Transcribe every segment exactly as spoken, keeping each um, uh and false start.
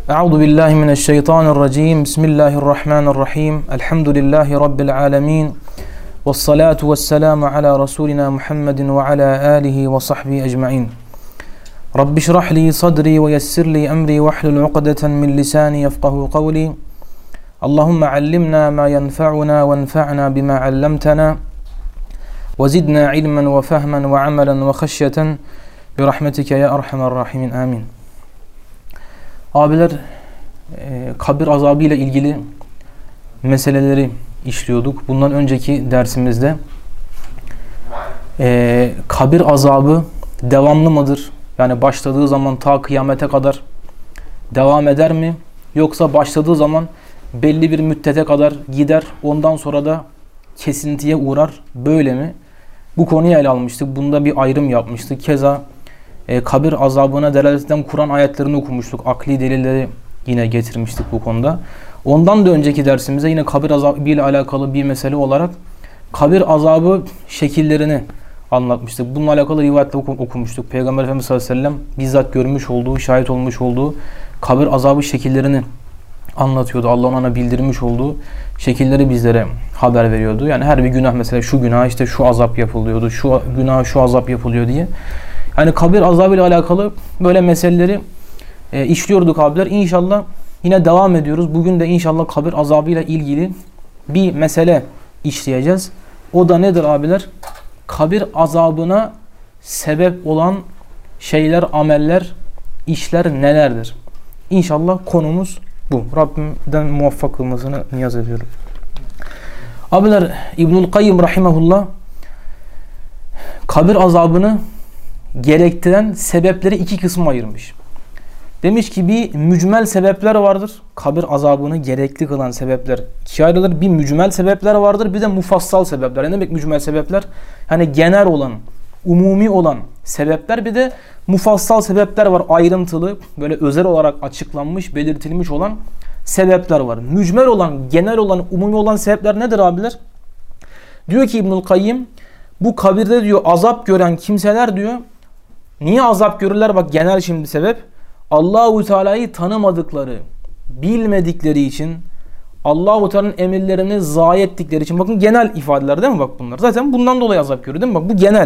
Euzu billahi mineşşeytanirracim. Bismillahirrahmanirrahim. Elhamdülillahi rabbil alamin. Ves salatu vesselamu ala rasulina Muhammedin ve ala alihi ve sahbihi ecmaîn. Rabbi şrah li sadri ve yessir li emri ve hlul ukdeten min lisani yefkahu kavli. Allahumme allimna ma yenfa'una ve enfa'na bima allamtana. Ve zidna ilmen ve fehmen ve amelen ve haşyeten bi rahmetike ya erhamer rahimin. Amin. Abiler, e, kabir azabı ile ilgili meseleleri işliyorduk. Bundan önceki dersimizde e, kabir azabı devamlı mıdır? Yani başladığı zaman ta kıyamete kadar devam eder mi? Yoksa başladığı zaman belli bir müddete kadar gider, ondan sonra da kesintiye uğrar, böyle mi? Bu konuyu ele almıştık. Bunda bir ayrım yapmıştık. Keza E, kabir azabına delalet eden Kur'an ayetlerini okumuştuk. Akli delilleri yine getirmiştik bu konuda. Ondan da önceki dersimizde yine kabir azabı ile alakalı bir mesele olarak kabir azabı şekillerini anlatmıştık. Bununla alakalı rivayette okumuştuk. Peygamber Efendimiz sallallahu aleyhi ve sellem bizzat görmüş olduğu, şahit olmuş olduğu kabir azabı şekillerini anlatıyordu. Allah'ın ona bildirmiş olduğu şekilleri bizlere haber veriyordu. Yani her bir günah, mesela şu günah işte şu azap yapılıyordu, şu günah şu azap yapılıyor diye. Yani kabir azabı ile alakalı böyle meseleleri e, işliyorduk abiler. İnşallah yine devam ediyoruz. Bugün de inşallah kabir azabı ile ilgili bir mesele işleyeceğiz. O da nedir abiler? Kabir azabına sebep olan şeyler, ameller, işler nelerdir? İnşallah konumuz bu. Rabbimden muvaffak kılmasını niyaz ediyorum. Abiler, İbnül Kayyim rahimehullah kabir azabını gerektiren sebepleri iki kısma ayırmış. Demiş ki bir mücmel sebepler vardır. Kabir azabını gerekli kılan sebepler ikiye ayrılır. Bir mücmel sebepler vardır, bir de mufassal sebepler. Ne demek mücmel sebepler? Yani genel olan, umumi olan sebepler, bir de mufassal sebepler var. Ayrıntılı, böyle özel olarak açıklanmış, belirtilmiş olan sebepler var. Mücmel olan, genel olan, umumi olan sebepler nedir abiler? Diyor ki İbnül Kayyim, bu kabirde diyor azap gören kimseler diyor, niye azap görürler? Bak genel şimdi sebep. Allahu Teala'yı tanımadıkları, bilmedikleri için, Allahu Teala'nın emirlerini zayi ettikleri için. Bakın genel ifadeler değil mi bak bunlar? Zaten bundan dolayı azap görüyor değil mi? Bak bu genel.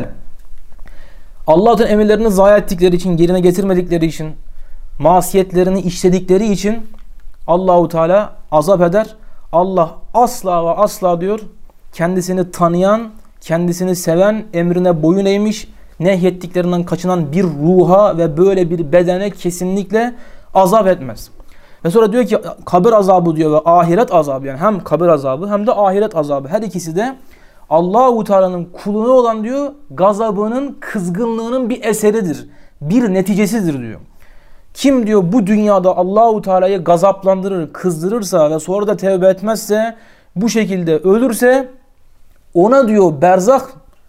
Allahu Teala'nın emirlerini zayi ettikleri için, yerine getirmedikleri için, masiyetlerini işledikleri için Allahu Teala azap eder. Allah asla ve asla diyor kendisini tanıyan, kendisini seven, emrine boyun eğmiş, nehyettiklerinden kaçınan bir ruha ve böyle bir bedene kesinlikle azap etmez. Ve sonra diyor ki kabir azabı diyor ve ahiret azabı, yani hem kabir azabı hem de ahiret azabı, her ikisi de Allahu Teala'nın kuluna olan diyor gazabının, kızgınlığının bir eseridir. Bir neticesidir diyor. Kim diyor bu dünyada Allahu Teala'yı gazaplandırır, kızdırırsa ve sonra da tevbe etmezse, bu şekilde ölürse, ona diyor berzah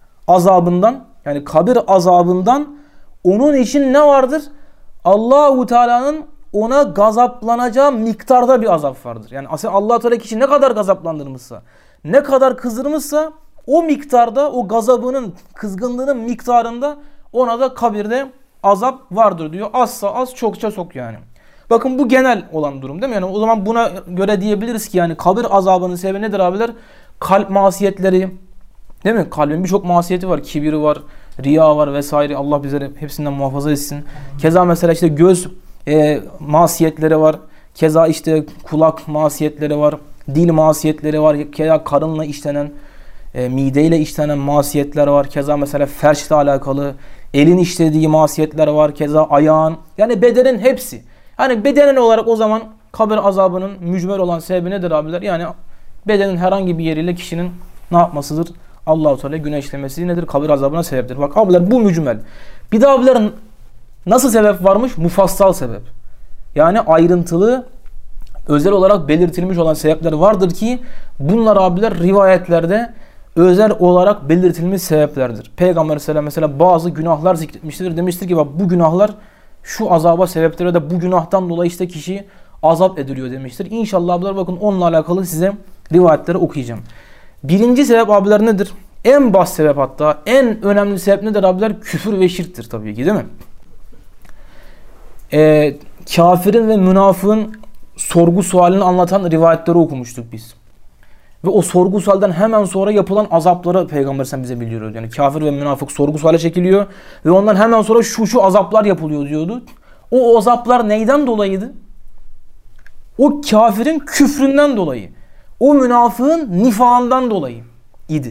azabından, yani kabir azabından onun için ne vardır? Allahu Teala'nın ona gazaplanacağı miktarda bir azap vardır. Yani aslında Allah Teala kişi ne kadar gazaplandırmışsa, ne kadar kızdırmışsa, o miktarda, o gazabının, kızgınlığının miktarında ona da kabirde azap vardır diyor. Azsa az, çokça çok yani. Bakın bu genel olan durum değil mi? Yani o zaman buna göre diyebiliriz ki yani kabir azabının sebebi nedir abiler? Kalp masiyetleri, değil mi? Kalbin birçok masiyeti var. Kibiri var, riya var vesaire. Allah bizleri hepsinden muhafaza etsin. Keza mesela işte göz e, masiyetleri var. Keza işte kulak masiyetleri var. Dil masiyetleri var. Keza karınla işlenen, e, mideyle işlenen masiyetler var. Keza mesela ferçle alakalı elin işlediği masiyetler var. Keza ayağın, yani bedenin hepsi. Yani bedenen olarak o zaman kabir azabının mücmel olan sebebi nedir abiler? Yani bedenin herhangi bir yeriyle kişinin ne yapmasıdır? Allah-u Teala güneşlemesi nedir? Kabir azabına sebeptir. Bak abiler bu mücmel. Bir de abilerin nasıl sebep varmış? Mufassal sebep. Yani ayrıntılı, özel olarak belirtilmiş olan sebepler vardır ki bunlar abiler rivayetlerde özel olarak belirtilmiş sebeplerdir. Peygamber Aleyhisselam mesela bazı günahlar zikretmiştir. Demiştir ki bak bu günahlar şu azaba sebeptir ve de bu günahtan dolayı işte kişi azap ediliyor demiştir. İnşallah abiler bakın onunla alakalı size rivayetleri okuyacağım. Birinci sebep abiler nedir? En basit sebep, hatta en önemli sebep nedir abiler? Küfür ve şirktir tabii ki, değil mi? e, kafirin ve münafığın sorgu sualini anlatan rivayetleri okumuştuk biz. Ve o sorgu sualden hemen sonra yapılan azapları Peygamber sen bize bildiriyor. Yani kafir ve münafık sorgu suale çekiliyor ve ondan hemen sonra şu şu azaplar yapılıyor diyordu. O azaplar neyden dolayıydı? O kafirin küfründen dolayı. O münafığın nifağından dolayı idi.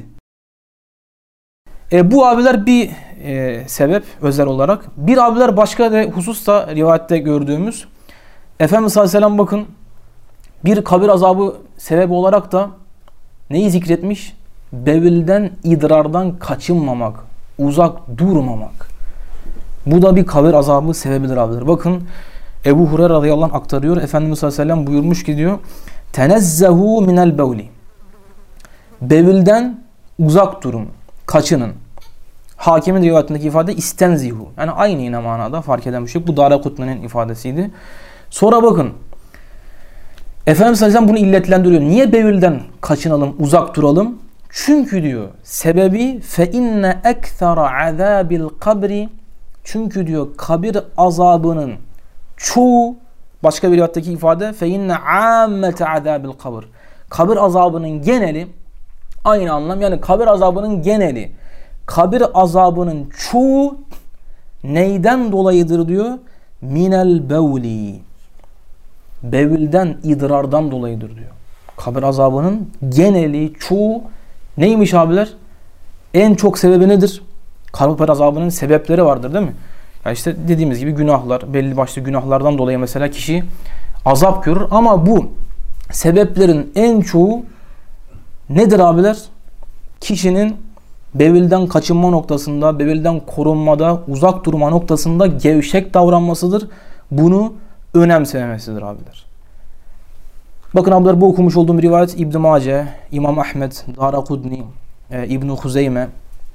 E, bu abiler bir e, sebep özel olarak. Bir abiler başka da hususta rivayette gördüğümüz. Efendimiz sallallahu aleyhi ve sellem bakın bir kabir azabı sebebi olarak da neyi zikretmiş? Bevülden, idrardan kaçınmamak, uzak durmamak. Bu da bir kabir azabı sebebidir abiler. Bakın Ebu Hureyre radıyallahu anh aktarıyor. Efendimiz sallallahu aleyhi ve sellem buyurmuş ki diyor. Tenezzehu minel bevli. Bevülden uzak durun, kaçının. Hakimin rivayetindeki ifade istenzihu. Yani aynı yine manada fark eden bir şey. Bu Daraqutni'nin ifadesiydi. Sonra bakın. Efendimiz sallallahu aleyhi ve sellem bunu illetlendiriyor. Niye bevülden kaçınalım, uzak duralım? Çünkü diyor sebebi fe inne ekthara azabil kabri. Çünkü diyor kabir azabının çoğu, başka bir rivayetteki ifade fe inne ammete azabil kabr. Kabir azabının geneli aynı anlam. Yani kabir azabının geneli, kabir azabının çoğu neyden dolayıdır diyor? Minel bevli. Bevülden, idrardan dolayıdır diyor. Kabir azabının geneli, çoğu neymiş abiler? En çok sebebi nedir? Kabir azabının sebepleri vardır değil mi? Yani işte dediğimiz gibi günahlar, belli başlı günahlardan dolayı mesela kişi azap görür. Ama bu sebeplerin en çoğu nedir abiler? Kişinin bevülden kaçınma noktasında, bevülden korunmada, uzak durma noktasında gevşek davranmasıdır. Bunu önemsememesidir abiler. Bakın abiler bu okumuş olduğum rivayet İbn-i Mace, İmam Ahmet, Daraqutni, e, İbn-i Huzeyme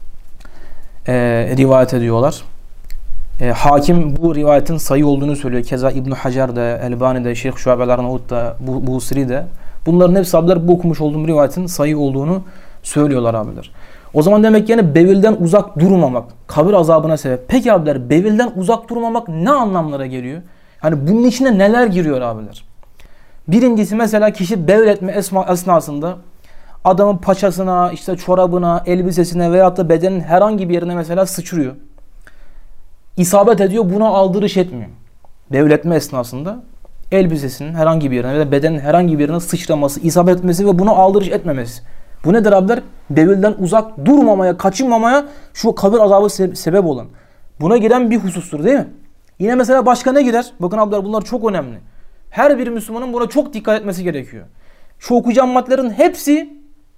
e, rivayet ediyorlar. E, hakim bu rivayetin sayı olduğunu söylüyor. Keza İbn-i Hacer de, Elbani de, Şeyh Şuab el-Arnaut da, Busiri de. Bunların hepsi abiler bu okumuş olduğum rivayetin sayı olduğunu söylüyorlar abiler. O zaman demek yani bevilden uzak durmamak, kabir azabına sebep. Peki abiler bevilden uzak durmamak ne anlamlara geliyor? Hani bunun içine neler giriyor abiler? Birincisi mesela kişi bevletme esnasında adamın paçasına, işte çorabına, elbisesine veyahut da bedenin herhangi bir yerine mesela sıçrıyor. İsabet ediyor, buna aldırış etmiyor. Bevletme esnasında elbisesinin herhangi bir yerine veya bedenin herhangi bir yerine sıçraması, isabet etmesi ve buna aldırış etmemesi. Bu nedir abiler? Bevülden uzak durmamaya, kaçınmamaya şu kabir azabı se- sebep olan. Buna giren bir husustur değil mi? Yine mesela başka ne girer? Bakın abiler bunlar çok önemli. Her bir Müslümanın buna çok dikkat etmesi gerekiyor. Şu okuyacağım maddelerin hepsi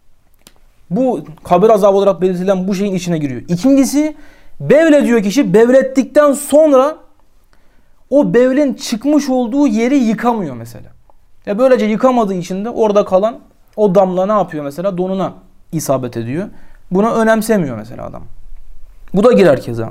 bu kabir azabı olarak belirtilen bu şeyin içine giriyor. İkincisi bevle diyor kişi, bevlettikten sonra o bevlin çıkmış olduğu yeri yıkamıyor mesela. Ya böylece yıkamadığı için de orada kalan o damla ne yapıyor mesela? Donuna isabet ediyor. Buna önemsemiyor mesela adam. Bu da girer keza.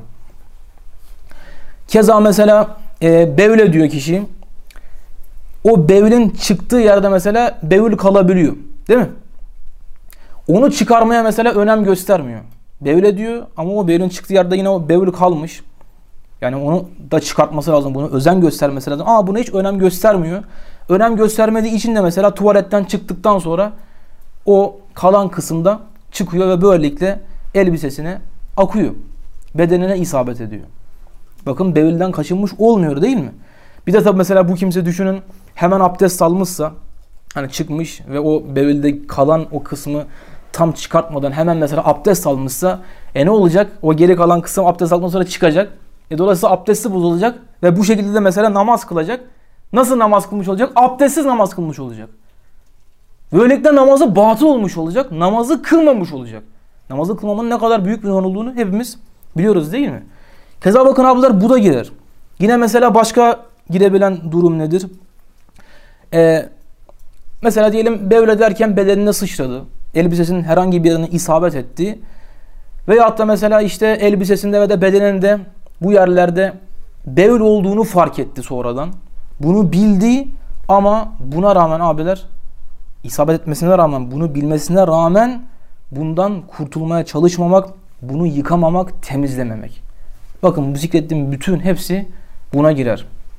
Keza mesela e, bevle diyor kişi. O bevlin çıktığı yerde mesela bevül kalabiliyor. Değil mi? Onu çıkarmaya mesela önem göstermiyor. Bevle diyor ama o bevlin çıktığı yerde yine o bevül kalmış. Yani onu da çıkartması lazım. Bunu özen göstermesi lazım. Ama buna hiç önem göstermiyor. Önem göstermediği için de mesela tuvaletten çıktıktan sonra o kalan kısımda çıkıyor ve böylelikle elbisesine akıyor. Bedenine isabet ediyor. Bakın bevülden kaçınmış olmuyor değil mi? Bir de tabi mesela bu kimse düşünün hemen abdest almışsa hani çıkmış ve o bevülde kalan o kısmı tam çıkartmadan hemen mesela abdest almışsa e ne olacak? O geri kalan kısım abdest aldıktan sonra çıkacak. E dolayısıyla abdesti bozulacak ve bu şekilde de mesela namaz kılacak. Nasıl namaz kılmış olacak? Abdestsiz namaz kılmış olacak. Böylelikle namazı batıl olmuş olacak. Namazı kılmamış olacak. Namazı kılmamanın ne kadar büyük bir hon olduğunu hepimiz biliyoruz değil mi? Keza bakın abiler bu da girer. Yine mesela başka girebilen durum nedir? Ee, mesela diyelim bevle derken bedenine sıçradı. Elbisesinin herhangi bir yerine isabet etti. Veyahut da mesela işte elbisesinde ve de bedeninde bu yerlerde bevl olduğunu fark etti sonradan. Bunu bildi ama buna rağmen abiler isabet etmesine rağmen, bunu bilmesine rağmen bundan kurtulmaya çalışmamak, bunu yıkamamak, temizlememek. Bakın bu zikrettiğim bütün hepsi buna girer.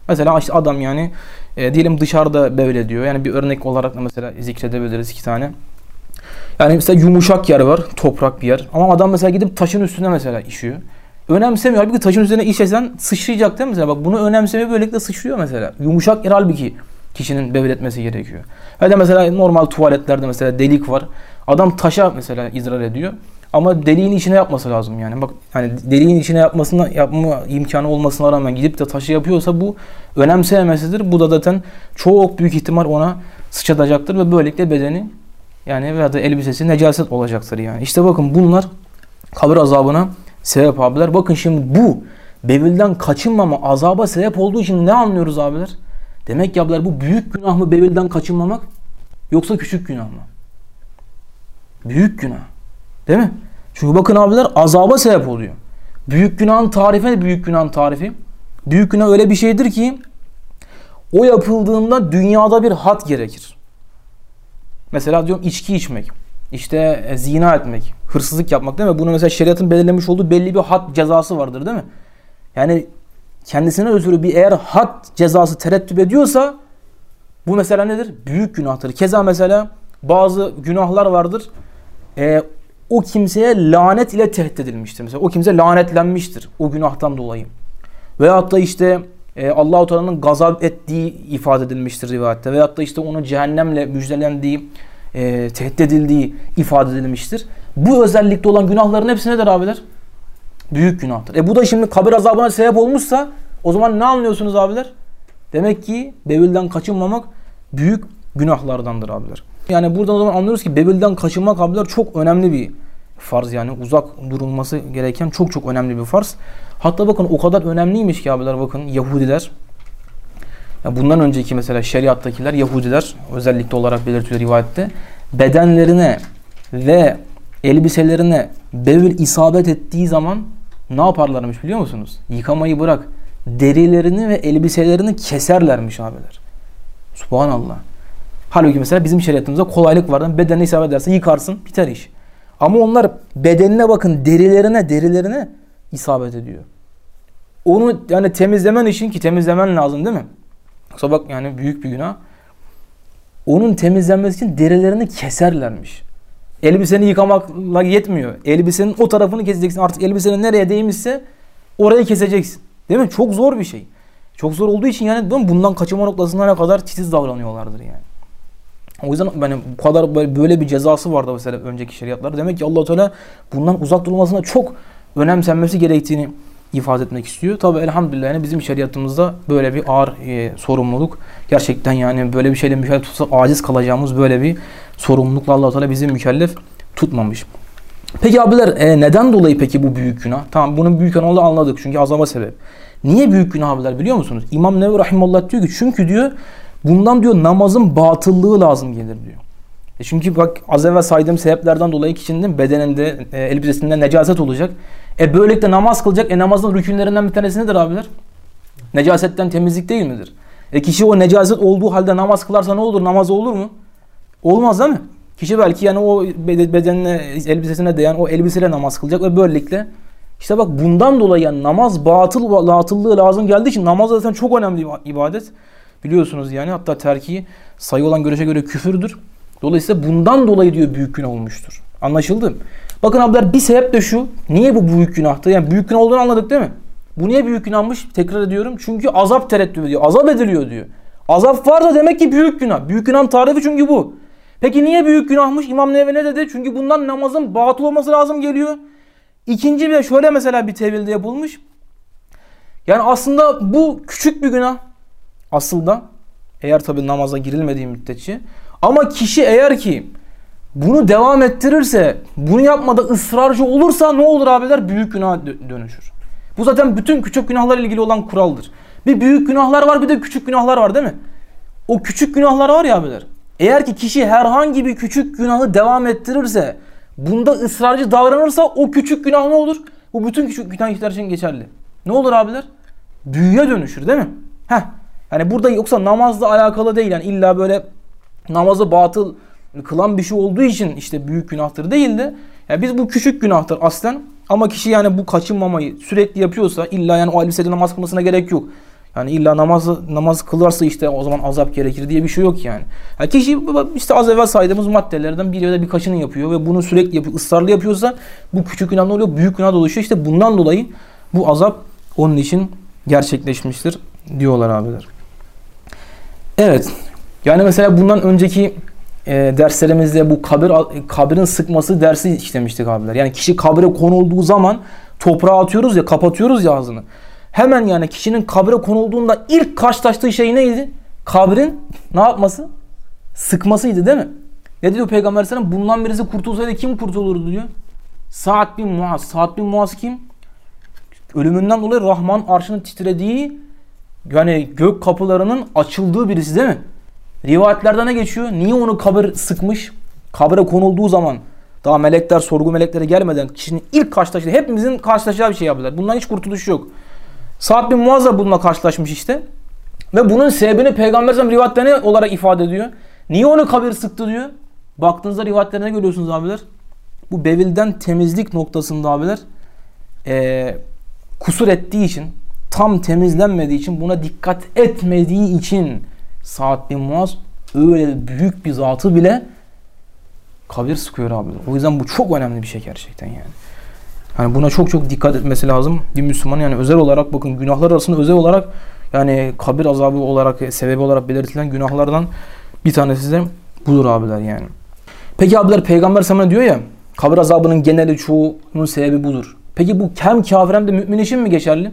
Mesela işte adam yani e, diyelim dışarıda bevlediyor. Yani bir örnek olarak da mesela zikredebiliriz iki tane. Yani mesela yumuşak yer var, toprak bir yer. Ama adam mesela gidip taşın üstüne mesela işiyor. Önemsemiyor. Halbuki taşın üzerine işesen sıçrayacak değil mi mesela? Bak bunu önemsemiyor, böylelikle sıçrıyor mesela. Yumuşak yer halbuki kişinin bevletmesi gerekiyor. Ya da mesela normal tuvaletlerde mesela delik var. Adam taşa mesela idrar ediyor. Ama deliğin içine yapması lazım yani. Bak hani deliğin içine yapmasına yapma imkanı olmasına rağmen gidip de taşı yapıyorsa bu önemsememesidir. Bu da zaten çok büyük ihtimal ona sıçratacaktır ve böylelikle bedeni yani veya da elbisesi necaset olacaktır yani. İşte bakın bunlar kabir azabına sebep abiler. Bakın şimdi bu bevilden kaçınmama azaba sebep olduğu için ne anlıyoruz abiler? Demek ki abiler bu büyük günah mı bevilden kaçınmamak yoksa küçük günah mı? Büyük günah. Değil mi? Çünkü bakın abiler azaba sebep oluyor. Büyük günahın tarifi ne? Büyük günahın tarifi. Büyük günah öyle bir şeydir ki o yapıldığında dünyada bir had gerekir. Mesela diyorum içki içmek, işte zina etmek, hırsızlık yapmak değil mi? Bunu mesela şeriatın belirlemiş olduğu belli bir had cezası vardır değil mi? Yani kendisine özürü bir eğer had cezası terettüp ediyorsa bu mesela nedir? Büyük günahtır. Keza mesela bazı günahlar vardır. Ee, o kimseye lanet ile tehdit edilmiştir. Mesela o kimse lanetlenmiştir o günahtan dolayı. Veyahut da işte e, Allah-u Teala'nın gazap ettiği ifade edilmiştir rivayette. Veyahut da işte onun cehennemle müjdelendiği, e, tehdit edildiği ifade edilmiştir. Bu özellikte olan günahların hepsi nedir abiler? Büyük günahtır. E bu da şimdi kabir azabına sebep olmuşsa o zaman ne anlıyorsunuz abiler? Demek ki bevilden kaçınmamak büyük günahlardandır abiler. Yani buradan o zaman anlıyoruz ki bevilden kaçınmak abiler çok önemli bir farz yani uzak durulması gereken çok çok önemli bir farz. Hatta bakın o kadar önemliymiş ki abiler bakın Yahudiler ya bundan önceki mesela şeriattakiler Yahudiler özellikle olarak belirtiyor rivayette bedenlerine ve elbiselerine bevil isabet ettiği zaman ne yaparlarmış biliyor musunuz? Yıkamayı bırak derilerini ve elbiselerini keserlermiş abiler. Subhanallah. Halbuki mesela bizim şeriatımızda kolaylık var. Bedenine isabet ederse yıkarsın biter iş. Ama onlar bedenine bakın derilerine derilerine isabet ediyor. Onu yani temizlemen için ki temizlemen lazım değil mi? Yoksa bak yani büyük bir günah. Onun temizlenmesi için derilerini keserlermiş. Elbiseni yıkamakla yetmiyor. Elbisenin o tarafını keseceksin. Artık elbisenin nereye değmişse orayı keseceksin. Değil mi? Çok zor bir şey. Çok zor olduğu için yani bundan kaçınma noktasına ne kadar titiz davranıyorlardır yani. O yüzden yani bu kadar böyle bir cezası vardı mesela önceki şeriatlarda. Demek ki Allah Teala bundan uzak durulmasına çok önemsenmesi gerektiğini ifade etmek istiyor. Tabi elhamdülillah yani bizim şeriatımızda böyle bir ağır e, sorumluluk gerçekten yani böyle bir şeyle mükellef tutsak aciz kalacağımız böyle bir sorumlulukla Allah Teala bizi mükellef tutmamış. Peki abiler e, neden dolayı peki bu büyük günah? Tamam bunun büyük günah olduğunu anladık çünkü azaba sebep. Niye büyük günah abiler biliyor musunuz? İmam Nevevi Rahimullah diyor ki çünkü diyor bundan diyor namazın batıllığı lazım gelir diyor. E çünkü bak az evvel saydığım sebeplerden dolayı kişinin bedeninde, e, elbisesinde necaset olacak. E böylelikle namaz kılacak. E namazın rükünlerinden bir tanesi nedir abiler? Necasetten temizlik değil midir? E kişi o necaset olduğu halde namaz kılarsa ne olur? Namazı olur mu? Olmaz değil mi? Kişi belki yani o bedenine, elbisesine değen o elbiseyle namaz kılacak ve böylelikle işte bak bundan dolayı yani namaz batıl batıllığı lazım geldiği için namaz zaten çok önemli bir ibadet. Biliyorsunuz yani hatta terki sayı olan görüşe göre küfürdür. Dolayısıyla bundan dolayı diyor büyük günah olmuştur. Anlaşıldı? Bakın abiler bir sebep de şu. Niye bu büyük günahtı? Yani büyük günah olduğunu anladık değil mi? Bu niye büyük günahmış? Tekrar ediyorum. Çünkü azap tereddüt ediyor. Azap ediliyor diyor. Azap var da demek ki büyük günah. Büyük günahın tarifi çünkü bu. Peki niye büyük günahmış? İmam Nevevi ne dedi? Çünkü bundan namazın batıl olması lazım geliyor. İkinci bir şöyle mesela bir tevilde yapılmış. Yani aslında bu küçük bir günah. Aslında eğer tabi namaza girilmediği müddetçe. Ama kişi eğer ki bunu devam ettirirse, bunu yapmada ısrarcı olursa ne olur abiler? Büyük günah dönüşür. Bu zaten bütün küçük günahlarla ilgili olan kuraldır. Bir büyük günahlar var bir de küçük günahlar var değil mi? O küçük günahlar var ya abiler. Eğer ki kişi herhangi bir küçük günahı devam ettirirse, bunda ısrarcı davranırsa o küçük günah ne olur? Bu bütün küçük günahlar için geçerli. Ne olur abiler? Büyüye dönüşür değil mi? Heh. Yani burada yoksa namazla alakalı değil. Yani illa böyle namazı batıl kılan bir şey olduğu için işte büyük günahtır değil de yani biz bu küçük günahtır aslen ama kişi yani bu kaçınmamayı sürekli yapıyorsa illa yani o elbiseyle namaz kılmasına gerek yok. Yani illa namazı namaz kılarsa işte o zaman azap gerekir diye bir şey yok yani. yani kişi işte az evvel saydığımız maddelerden bir ya da birkaçını yapıyor ve bunu sürekli yapıyor, ısrarlı yapıyorsa bu küçük günah oluyor, büyük günah oluşuyor. İşte bundan dolayı bu azap onun için gerçekleşmiştir diyorlar abiler. Evet. Yani mesela bundan önceki e, derslerimizde bu kabir kabrin sıkması dersi işlemiştik abiler. Yani kişi kabre konulduğu zaman toprağa atıyoruz ya, kapatıyoruz ya ağzını. Hemen yani kişinin kabre konulduğunda ilk karşılaştığı şey neydi? Kabrin ne yapması? Sıkmasıydı değil mi? Ne diyor Peygamber Aleyhisselam? Bundan birisi kurtulsaydı kim kurtulurdu diyor. Sa'd bin Muaz. Sa'd bin Muaz kim? Ölümünden dolayı Rahman arşının titrediği, yani gök kapılarının açıldığı birisi değil mi? Rivayetlerde ne geçiyor? Niye onu kabir sıkmış? Kabre konulduğu zaman daha melekler, sorgu melekleri gelmeden kişinin ilk karşılaştığı, hepimizin karşılaşacağı bir şey yapıyorlar. Bundan hiç kurtuluş yok. Sa'd bin Muaz da bununla karşılaşmış işte. Ve bunun sebebini Peygamber Aleyhisselam rivayetlerine olarak ifade ediyor. Niye onu kabir sıktı diyor. Baktığınızda rivayetlerine görüyorsunuz abiler. Bu bevilden temizlik noktasında abiler ee, kusur ettiği için, tam temizlenmediği için, buna dikkat etmediği için Sa'd bin Muaz öyle büyük bir zatı bile kabir sıkıyor abiler. O yüzden bu çok önemli bir şey gerçekten yani. Yani buna çok çok dikkat etmesi lazım bir Müslüman. Yani özel olarak bakın, günahlar arasında özel olarak yani kabir azabı olarak, sebebi olarak belirtilen günahlardan bir tanesi de budur abiler yani. Peki abiler, Peygamber sana diyor ya, kabir azabının geneli çoğunun sebebi budur. Peki bu hem kafir hem de mümin için mi geçerli?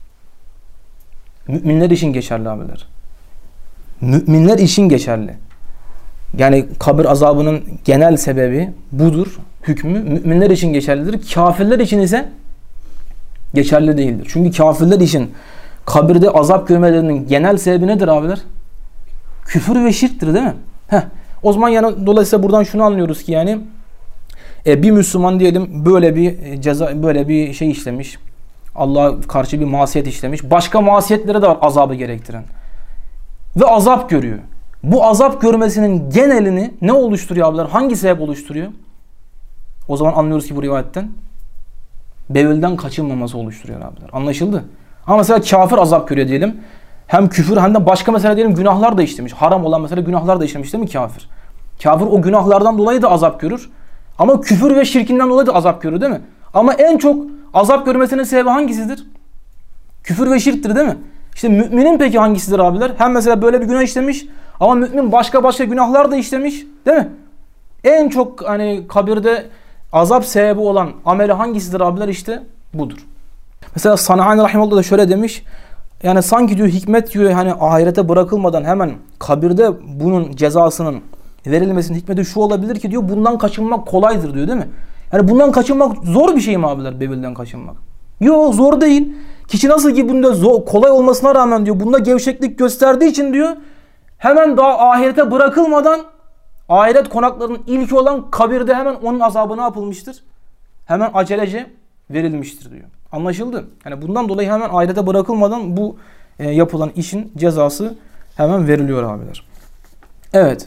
Müminler için geçerli abiler. Müminler için geçerli. Yani kabir azabının genel sebebi budur. Hükmü müminler için geçerlidir. Kafirler için ise geçerli değildir. Çünkü kafirler için kabirde azap görmelerinin genel sebebi nedir abiler? Küfür ve şirktir değil mi? Heh. O zaman yani dolayısıyla buradan şunu anlıyoruz ki yani e, bir Müslüman diyelim böyle bir ceza, böyle bir şey işlemiş. Allah'a karşı bir masiyet işlemiş. Başka masiyetlere de var azabı gerektiren. Ve azap görüyor. Bu azap görmesinin genelini ne oluşturuyor abiler? Hangi sebep oluşturuyor? O zaman anlıyoruz ki bu rivayetten bevilden kaçınmaması oluşturuyor abiler. Anlaşıldı? Ama mesela kafir azap görüyor diyelim. Hem küfür hem de başka mesela diyelim günahlar da işlemiş. Haram olan mesela günahlar da işlemiş değil mi kafir? Kafir o günahlardan dolayı da azap görür. Ama küfür ve şirkinden dolayı da azap görür değil mi? Ama en çok azap görmesinin sebebi hangisidir? Küfür ve şirktir değil mi? İşte müminin peki hangisidir abiler? Hem mesela böyle bir günah işlemiş ama mümin başka başka günahlar da işlemiş değil mi? En çok hani kabirde azap sebebi olan ameli hangisidir abiler? İşte budur. Mesela Sana'ani Rahimullah da şöyle demiş. Yani sanki diyor hikmet diyor hani ahirete bırakılmadan hemen kabirde bunun cezasının verilmesinin hikmeti şu olabilir ki diyor, bundan kaçınmak kolaydır diyor değil mi? Yani bundan kaçınmak zor bir şey mi abiler, bebilden kaçınmak? Yok, zor değil. Kişi nasıl ki bunda zor, kolay olmasına rağmen diyor bunda gevşeklik gösterdiği için diyor hemen daha ahirete bırakılmadan ahiret konaklarının ilki olan kabirde hemen onun azabı ne yapılmıştır? Hemen acelece verilmiştir diyor. Anlaşıldı? Yani bundan dolayı hemen ahirete bırakılmadan bu e, yapılan işin cezası hemen veriliyor abiler. Evet.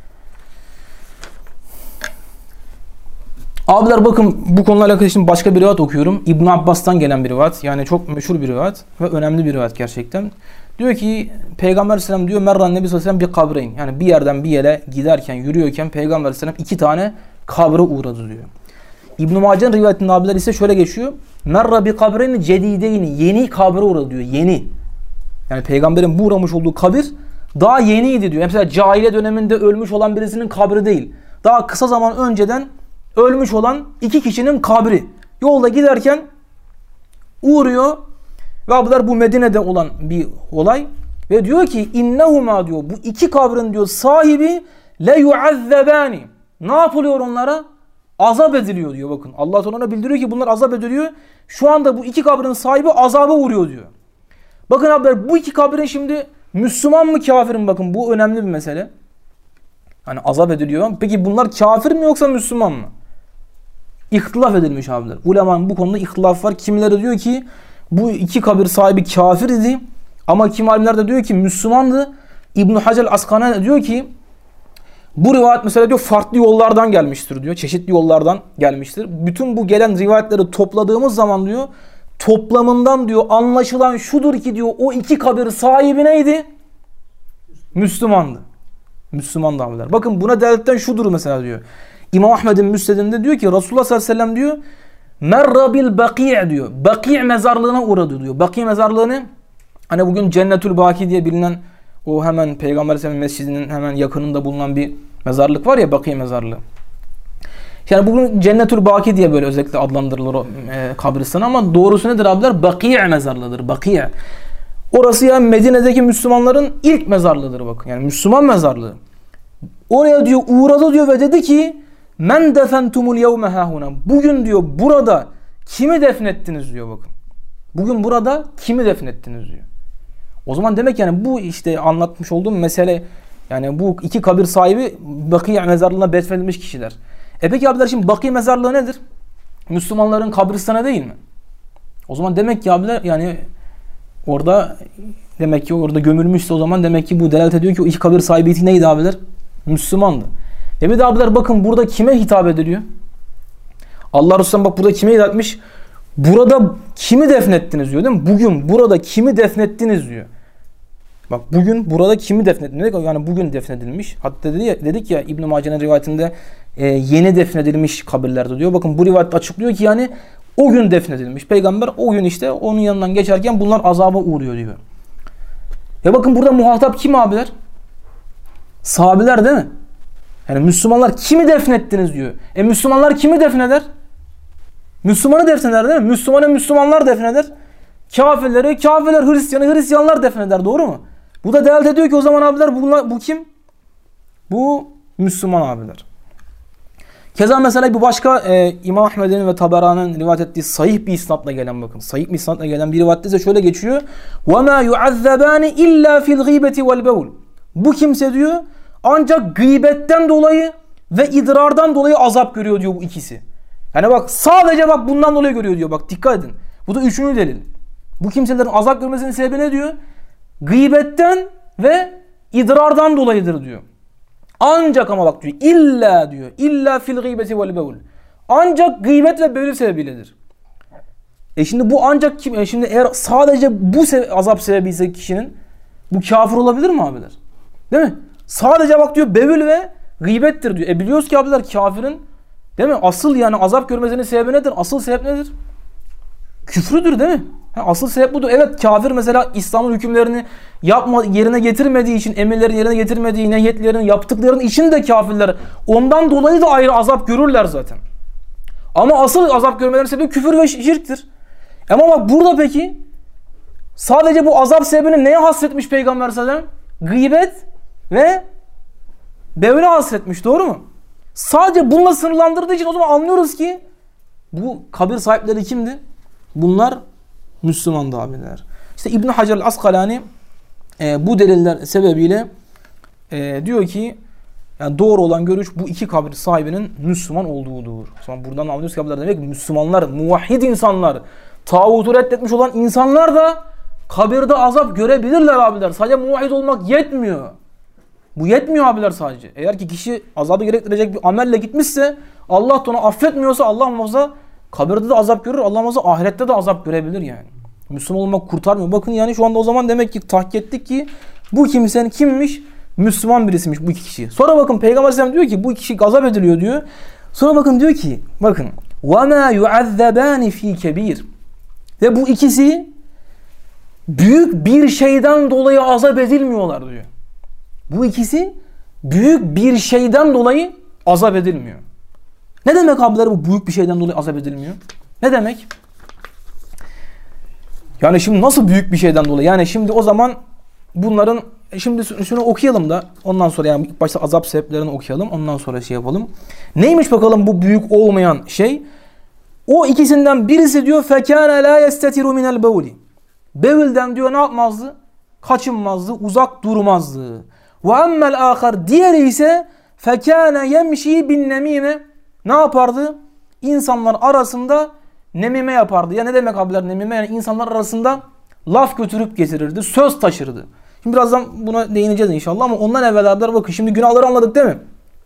Abiler bakın, bu konuyla alakalı şimdi başka bir rivayet okuyorum. İbn Abbas'tan gelen bir rivayet. Yani çok meşhur bir rivayet ve önemli bir rivayet gerçekten. Diyor ki Peygamber Aleyhisselam diyor Merran Nebi Sallallahu Aleyhi ve Sellem bir kabreyn. Yani bir yerden bir yere giderken, yürüyorken Peygamber Aleyhisselam iki tane kabre uğradı diyor. İbn-i Mace'nin rivayetinde abiler ise şöyle geçiyor. Merra bi kabreyn cedideyni. Yeni kabre uğradı diyor. Yeni. Yani peygamberin bu uğramış olduğu kabir daha yeniydi diyor. Mesela cahiliye döneminde ölmüş olan birisinin kabri değil. Daha kısa zaman önceden ölmüş olan iki kişinin kabri. Yolda giderken uğruyor ve abiler bu Medine'de olan bir olay ve diyor ki innehuma diyor bu iki kabrin diyor sahibi le yuazzebani. Ne yapılıyor onlara? Azap ediliyor diyor bakın. Allah Teala bildiriyor ki bunlar azap ediliyor. Şu anda bu iki kabrin sahibi azaba uğruyor diyor. Bakın abiler, bu iki kabrin şimdi Müslüman mı kafir mi, bakın bu önemli bir mesele. Hani azap ediliyor. Peki bunlar kafir mi yoksa Müslüman mı? İhtilaf edilmiş abiler. Ulemanın bu konuda ihtilaf var. Kimileri diyor ki bu iki kabir sahibi kafir idi. Ama kim alimler de diyor ki Müslümandı. İbn Hacer Askalani diyor ki bu rivayet mesela diyor farklı yollardan gelmiştir diyor. Çeşitli yollardan gelmiştir. Bütün bu gelen rivayetleri topladığımız zaman diyor toplamından diyor anlaşılan şudur ki diyor o iki kabir sahibi neydi? Müslümandı. Müslüman da abiler. Bakın buna delaletten şudur mesela diyor. İmam Ahmed'in Müsned'inde diyor ki Resulullah sallallahu aleyhi ve sellem diyor merra bil baki' diyor. Baki' mezarlığına uğradı diyor. Baki' mezarlığını hani bugün Cennetül Baki diye bilinen o hemen Peygamber Aleyhisselam mescidinin hemen yakınında bulunan bir mezarlık var ya, Baki' mezarlığı. Yani bugün Cennetül Baki diye böyle özellikle adlandırılır o e, kabristan ama doğrusu nedir abiler? Baki' mezarlığıdır. Baki'. Orası yani Medine'deki Müslümanların ilk mezarlığıdır bakın. Yani Müslüman mezarlığı. Oraya diyor uğradı diyor ve dedi ki men defentumul yevme hahuna. Bugün diyor burada kimi defnettiniz diyor bakın. Bugün burada kimi defnettiniz diyor. O zaman demek yani bu işte anlatmış olduğum mesele yani bu iki kabir sahibi Baki' mezarlığına defnedilmiş kişiler. E peki abiler şimdi Baki' mezarlığı nedir? Müslümanların kabristanı değil mi? O zaman demek ki abiler yani orada demek ki orada gömülmüşse o zaman demek ki bu delalet ediyor ki o iki kabir sahibi neydi abiler? Müslümandı. E bir de abiler bakın burada kime hitap ediliyor? Allah Resulü bak burada kime hitap etmiş? Burada kimi defnettiniz diyor değil mi? Bugün burada kimi defnettiniz diyor. Bak bugün burada kimi defnettiniz? Yani bugün defnedilmiş. Hatta dedi ya, dedik ya İbn-i Mace'nin rivayetinde e, yeni defnedilmiş kabirlerde diyor. Bakın bu rivayet açıklıyor ki yani o gün defnedilmiş. Peygamber o gün işte onun yanından geçerken bunlar azaba uğruyor diyor. Ya bakın burada muhatap kim abiler? Sahabiler değil mi? Yani Müslümanlar kimi defnettiniz diyor. E Müslümanlar kimi defneder? Müslümanı defneder değil mi? Müslümanı Müslümanlar defneder. Kafirleri, kafirler, Hristiyanı, Hristiyanlar defneder. Doğru mu? Bu da delalet ediyor ki o zaman abiler bunlar, bu kim? Bu Müslüman abiler. Keza mesela bir başka e, İmam Ahmed'in ve Taberani'nin rivayet ettiği sahih bir isnatla gelen bakın. Sahih bir isnatla gelen bir rivayette ise şöyle geçiyor. وَمَا يُعَذَّبَانِ اِلَّا فِي الْغِيبَةِ وَالْبَوْلِ. Bu kimse diyor ancak gıybetten dolayı ve idrardan dolayı azap görüyor diyor bu ikisi. Yani bak sadece bak bundan dolayı görüyor diyor. Bak dikkat edin. Bu da üçüncü delil. Bu kimselerin azap görmesinin sebebi ne diyor? Gıybetten ve idrardan dolayıdır diyor. Ancak ama bak diyor illa diyor. İlla fil gıybeti vel beul. Ancak gıybet ve beul sebebiyledir. E şimdi bu ancak kim? E şimdi eğer sadece bu se- azap sebebi ise kişinin bu kafir olabilir mi abiler? Değil mi? Sadece bak diyor beul ve gıybettir diyor. E biliyoruz ki abiler kafirin değil mi? Asıl yani azap görmesinin sebebi nedir? Asıl sebep nedir? Küfrüdür değil mi? Ha, asıl sebep budur. Evet kafir mesela İslam'ın hükümlerini yapma, yerine getirmediği için, emirlerini yerine getirmediği, nehiyetlerini yaptıklarının için de kafirler. Ondan dolayı da ayrı azap görürler zaten. Ama asıl azap görmelerinin sebebi küfür ve şirktir. Ama bak burada peki sadece bu azap sebebini neye hasretmiş Peygamber sallallahu aleyhi ve sellem? Gıybet ve bevle hasretmiş. Doğru mu? Sadece bununla sınırlandırdığı için o zaman anlıyoruz ki bu kabir sahipleri kimdi? Bunlar Müslümandı abiler. İşte İbn Hacer el-Askalani e, bu deliller sebebiyle e, diyor ki yani doğru olan görüş bu iki kabir sahibinin Müslüman olduğudur. O zaman buradan anlıyoruz ki abiler demek ki Müslümanlar, muvahhid insanlar, tağutu reddetmiş olan insanlar da kabirde azap görebilirler abiler. Sadece muvahhid olmak yetmiyor. Bu yetmiyor abiler sadece. Eğer ki kişi azabı gerektirecek bir amelle gitmişse Allah da onu affetmiyorsa Allah muhafaza kabirde de azap görür. Allah muhafaza ahirette de azap görebilir yani. Müslüman olmak kurtarmıyor. Bakın yani şu anda o zaman demek ki tahkik ettik ki bu kimsenin kimmiş? Müslüman birisiymiş bu iki kişi. Sonra bakın Peygamber Aleyhisselam diyor ki bu iki kişi gazap ediliyor diyor. Sonra bakın diyor ki bakın وَمَا يُعَذَّبَانِ ف۪ي كَب۪يرٍ. Ve bu ikisi büyük bir şeyden dolayı azap edilmiyorlar diyor. Bu ikisi büyük bir şeyden dolayı azap edilmiyor. Ne demek abiler bu büyük bir şeyden dolayı azap edilmiyor? Ne demek? Yani şimdi nasıl büyük bir şeyden dolayı? Yani şimdi o zaman bunların şimdi şunu okuyalım da ondan sonra yani ilk başta azap sebeplerini okuyalım. Ondan sonra şey yapalım. Neymiş bakalım bu büyük olmayan şey? O ikisinden birisi diyor fekâne lâ yestetiru minel bevli. Bevülden diyor ne yapmazdı? Kaçınmazdı, uzak durmazdı. Ve emmel âkhar diğeri ise fekâne yemşî bin nemîme. Ne yapardı? İnsanlar arasında nemime yapardı. Ya ne demek abiler nemime? Yani insanlar arasında laf götürüp getirirdi, söz taşırdı. Şimdi birazdan buna değineceğiz inşallah ama ondan evvel abiler bakın şimdi günahları anladık değil mi?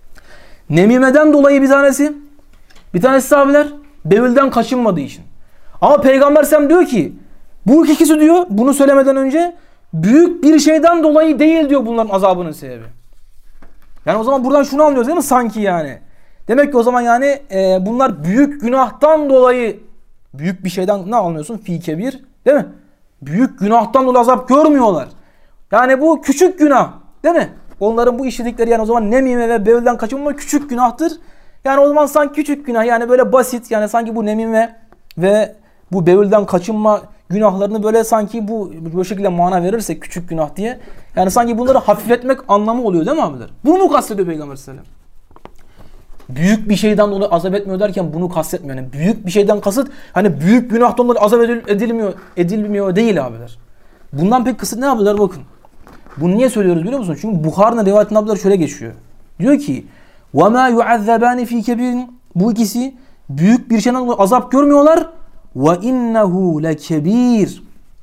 Nemimeden dolayı bir tanesi, bir tanesi abiler bevülden kaçınmadığı için. Ama Peygamber Sem diyor ki bu ikisi diyor bunu söylemeden önce büyük bir şeyden dolayı değil diyor bunların azabının sebebi. Yani o zaman buradan şunu anlıyoruz değil mi sanki yani. Demek ki o zaman yani e, bunlar büyük günahtan dolayı büyük bir şeyden ne anlıyorsun? Fi kebir değil mi? Büyük günahtan dolayı azap görmüyorlar. Yani bu küçük günah değil mi? Onların bu işledikleri yani o zaman nemime ve bevlden kaçınma küçük günahtır. Yani o zaman sanki küçük günah yani böyle basit yani sanki bu nemime ve bu bevlden kaçınma günahlarını böyle sanki bu bu şekilde mana verirsek küçük günah diye yani sanki bunları hafifletmek anlamı oluyor değil mi abiler? Bunu mu kastediyor Peygamber sallallahu aleyhi ve sellem? Büyük bir şeyden dolayı azap etmiyor derken bunu kastetmiyor. Yani büyük bir şeyden kasıt hani büyük günahtan dolayı azap edilmiyor, edilmiyor değil abiler. Bundan pek kısıt ne abiler bakın. Bunu niye söylüyoruz biliyor musun? Çünkü Bukhari'nin rivayetinde abiler şöyle geçiyor. Diyor ki وَمَا يُعَذَّبَانِ ف۪ي كَب۪يرٍ Bu ikisi büyük bir şeyden dolayı azap görmüyorlar. وَاِنَّهُ لَكَب۪يرٍ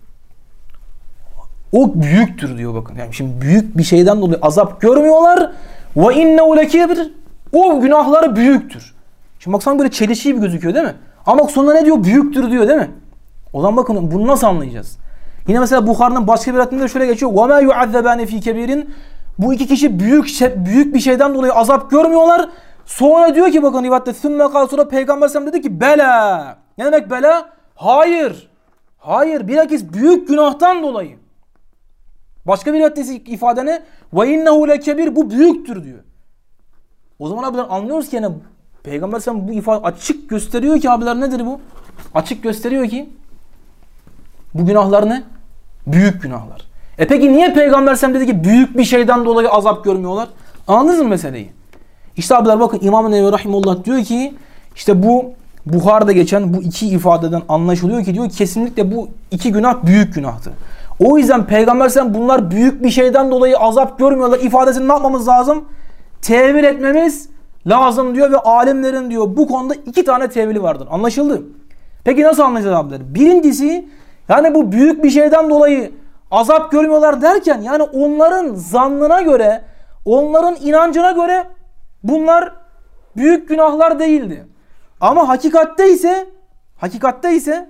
O büyüktür diyor bakın. Yani şimdi büyük bir şeyden dolayı azap görmüyorlar. وَاِنَّهُ لَكَب۪يرٍ O günahları büyüktür. Şimdi baksana böyle çelişki gibi gözüküyor değil mi? Ama bak sonunda ne diyor? Büyüktür diyor değil mi? O zaman bakın bunu nasıl anlayacağız? Yine mesela Bukhari'nin başka bir ayetinde şöyle geçiyor. وَمَا يُعَذَّبَانِ ف۪ي كَب۪يرٍ Bu iki kişi büyük büyük bir şeyden dolayı azap görmüyorlar. Sonra diyor ki bakın rivayette ثُمَّ قَالَ sonra Peygamber sallallahu aleyhi ve sellem dedi ki bela. Ne demek bela? Hayır. Hayır. Bilakis büyük günahtan dolayı. Başka bir ayette ifade ne? وَاِنَّهُ لَكَب۪يرٍ Bu büyüktür diyor. O zaman abiler anlıyoruz ki yani Peygamber sallallahu aleyhi ve sellem bu ifade açık gösteriyor ki abiler nedir bu? Açık gösteriyor ki bu günahlar ne? Büyük günahlar. E peki niye Peygamber sallallahu aleyhi ve sellem dedi ki büyük bir şeyden dolayı azap görmüyorlar? Anladınız mı meseleyi? İşte abiler bakın İmam-ı Nevevi Rahimullah diyor ki işte bu Bukhari'de geçen bu iki ifadeden anlaşılıyor ki diyor kesinlikle bu iki günah büyük günahtı. O yüzden Peygamber sallallahu aleyhi ve sellem bunlar büyük bir şeyden dolayı azap görmüyorlar ifadesini ne yapmamız lazım? Tevil etmemiz lazım diyor ve alimlerin diyor bu konuda iki tane tevili vardır. Anlaşıldı. Peki nasıl anlayacağız abiler? Birincisi yani bu büyük bir şeyden dolayı azap görmüyorlar derken yani onların zannına göre, onların inancına göre bunlar büyük günahlar değildi. Ama hakikatte ise hakikatte ise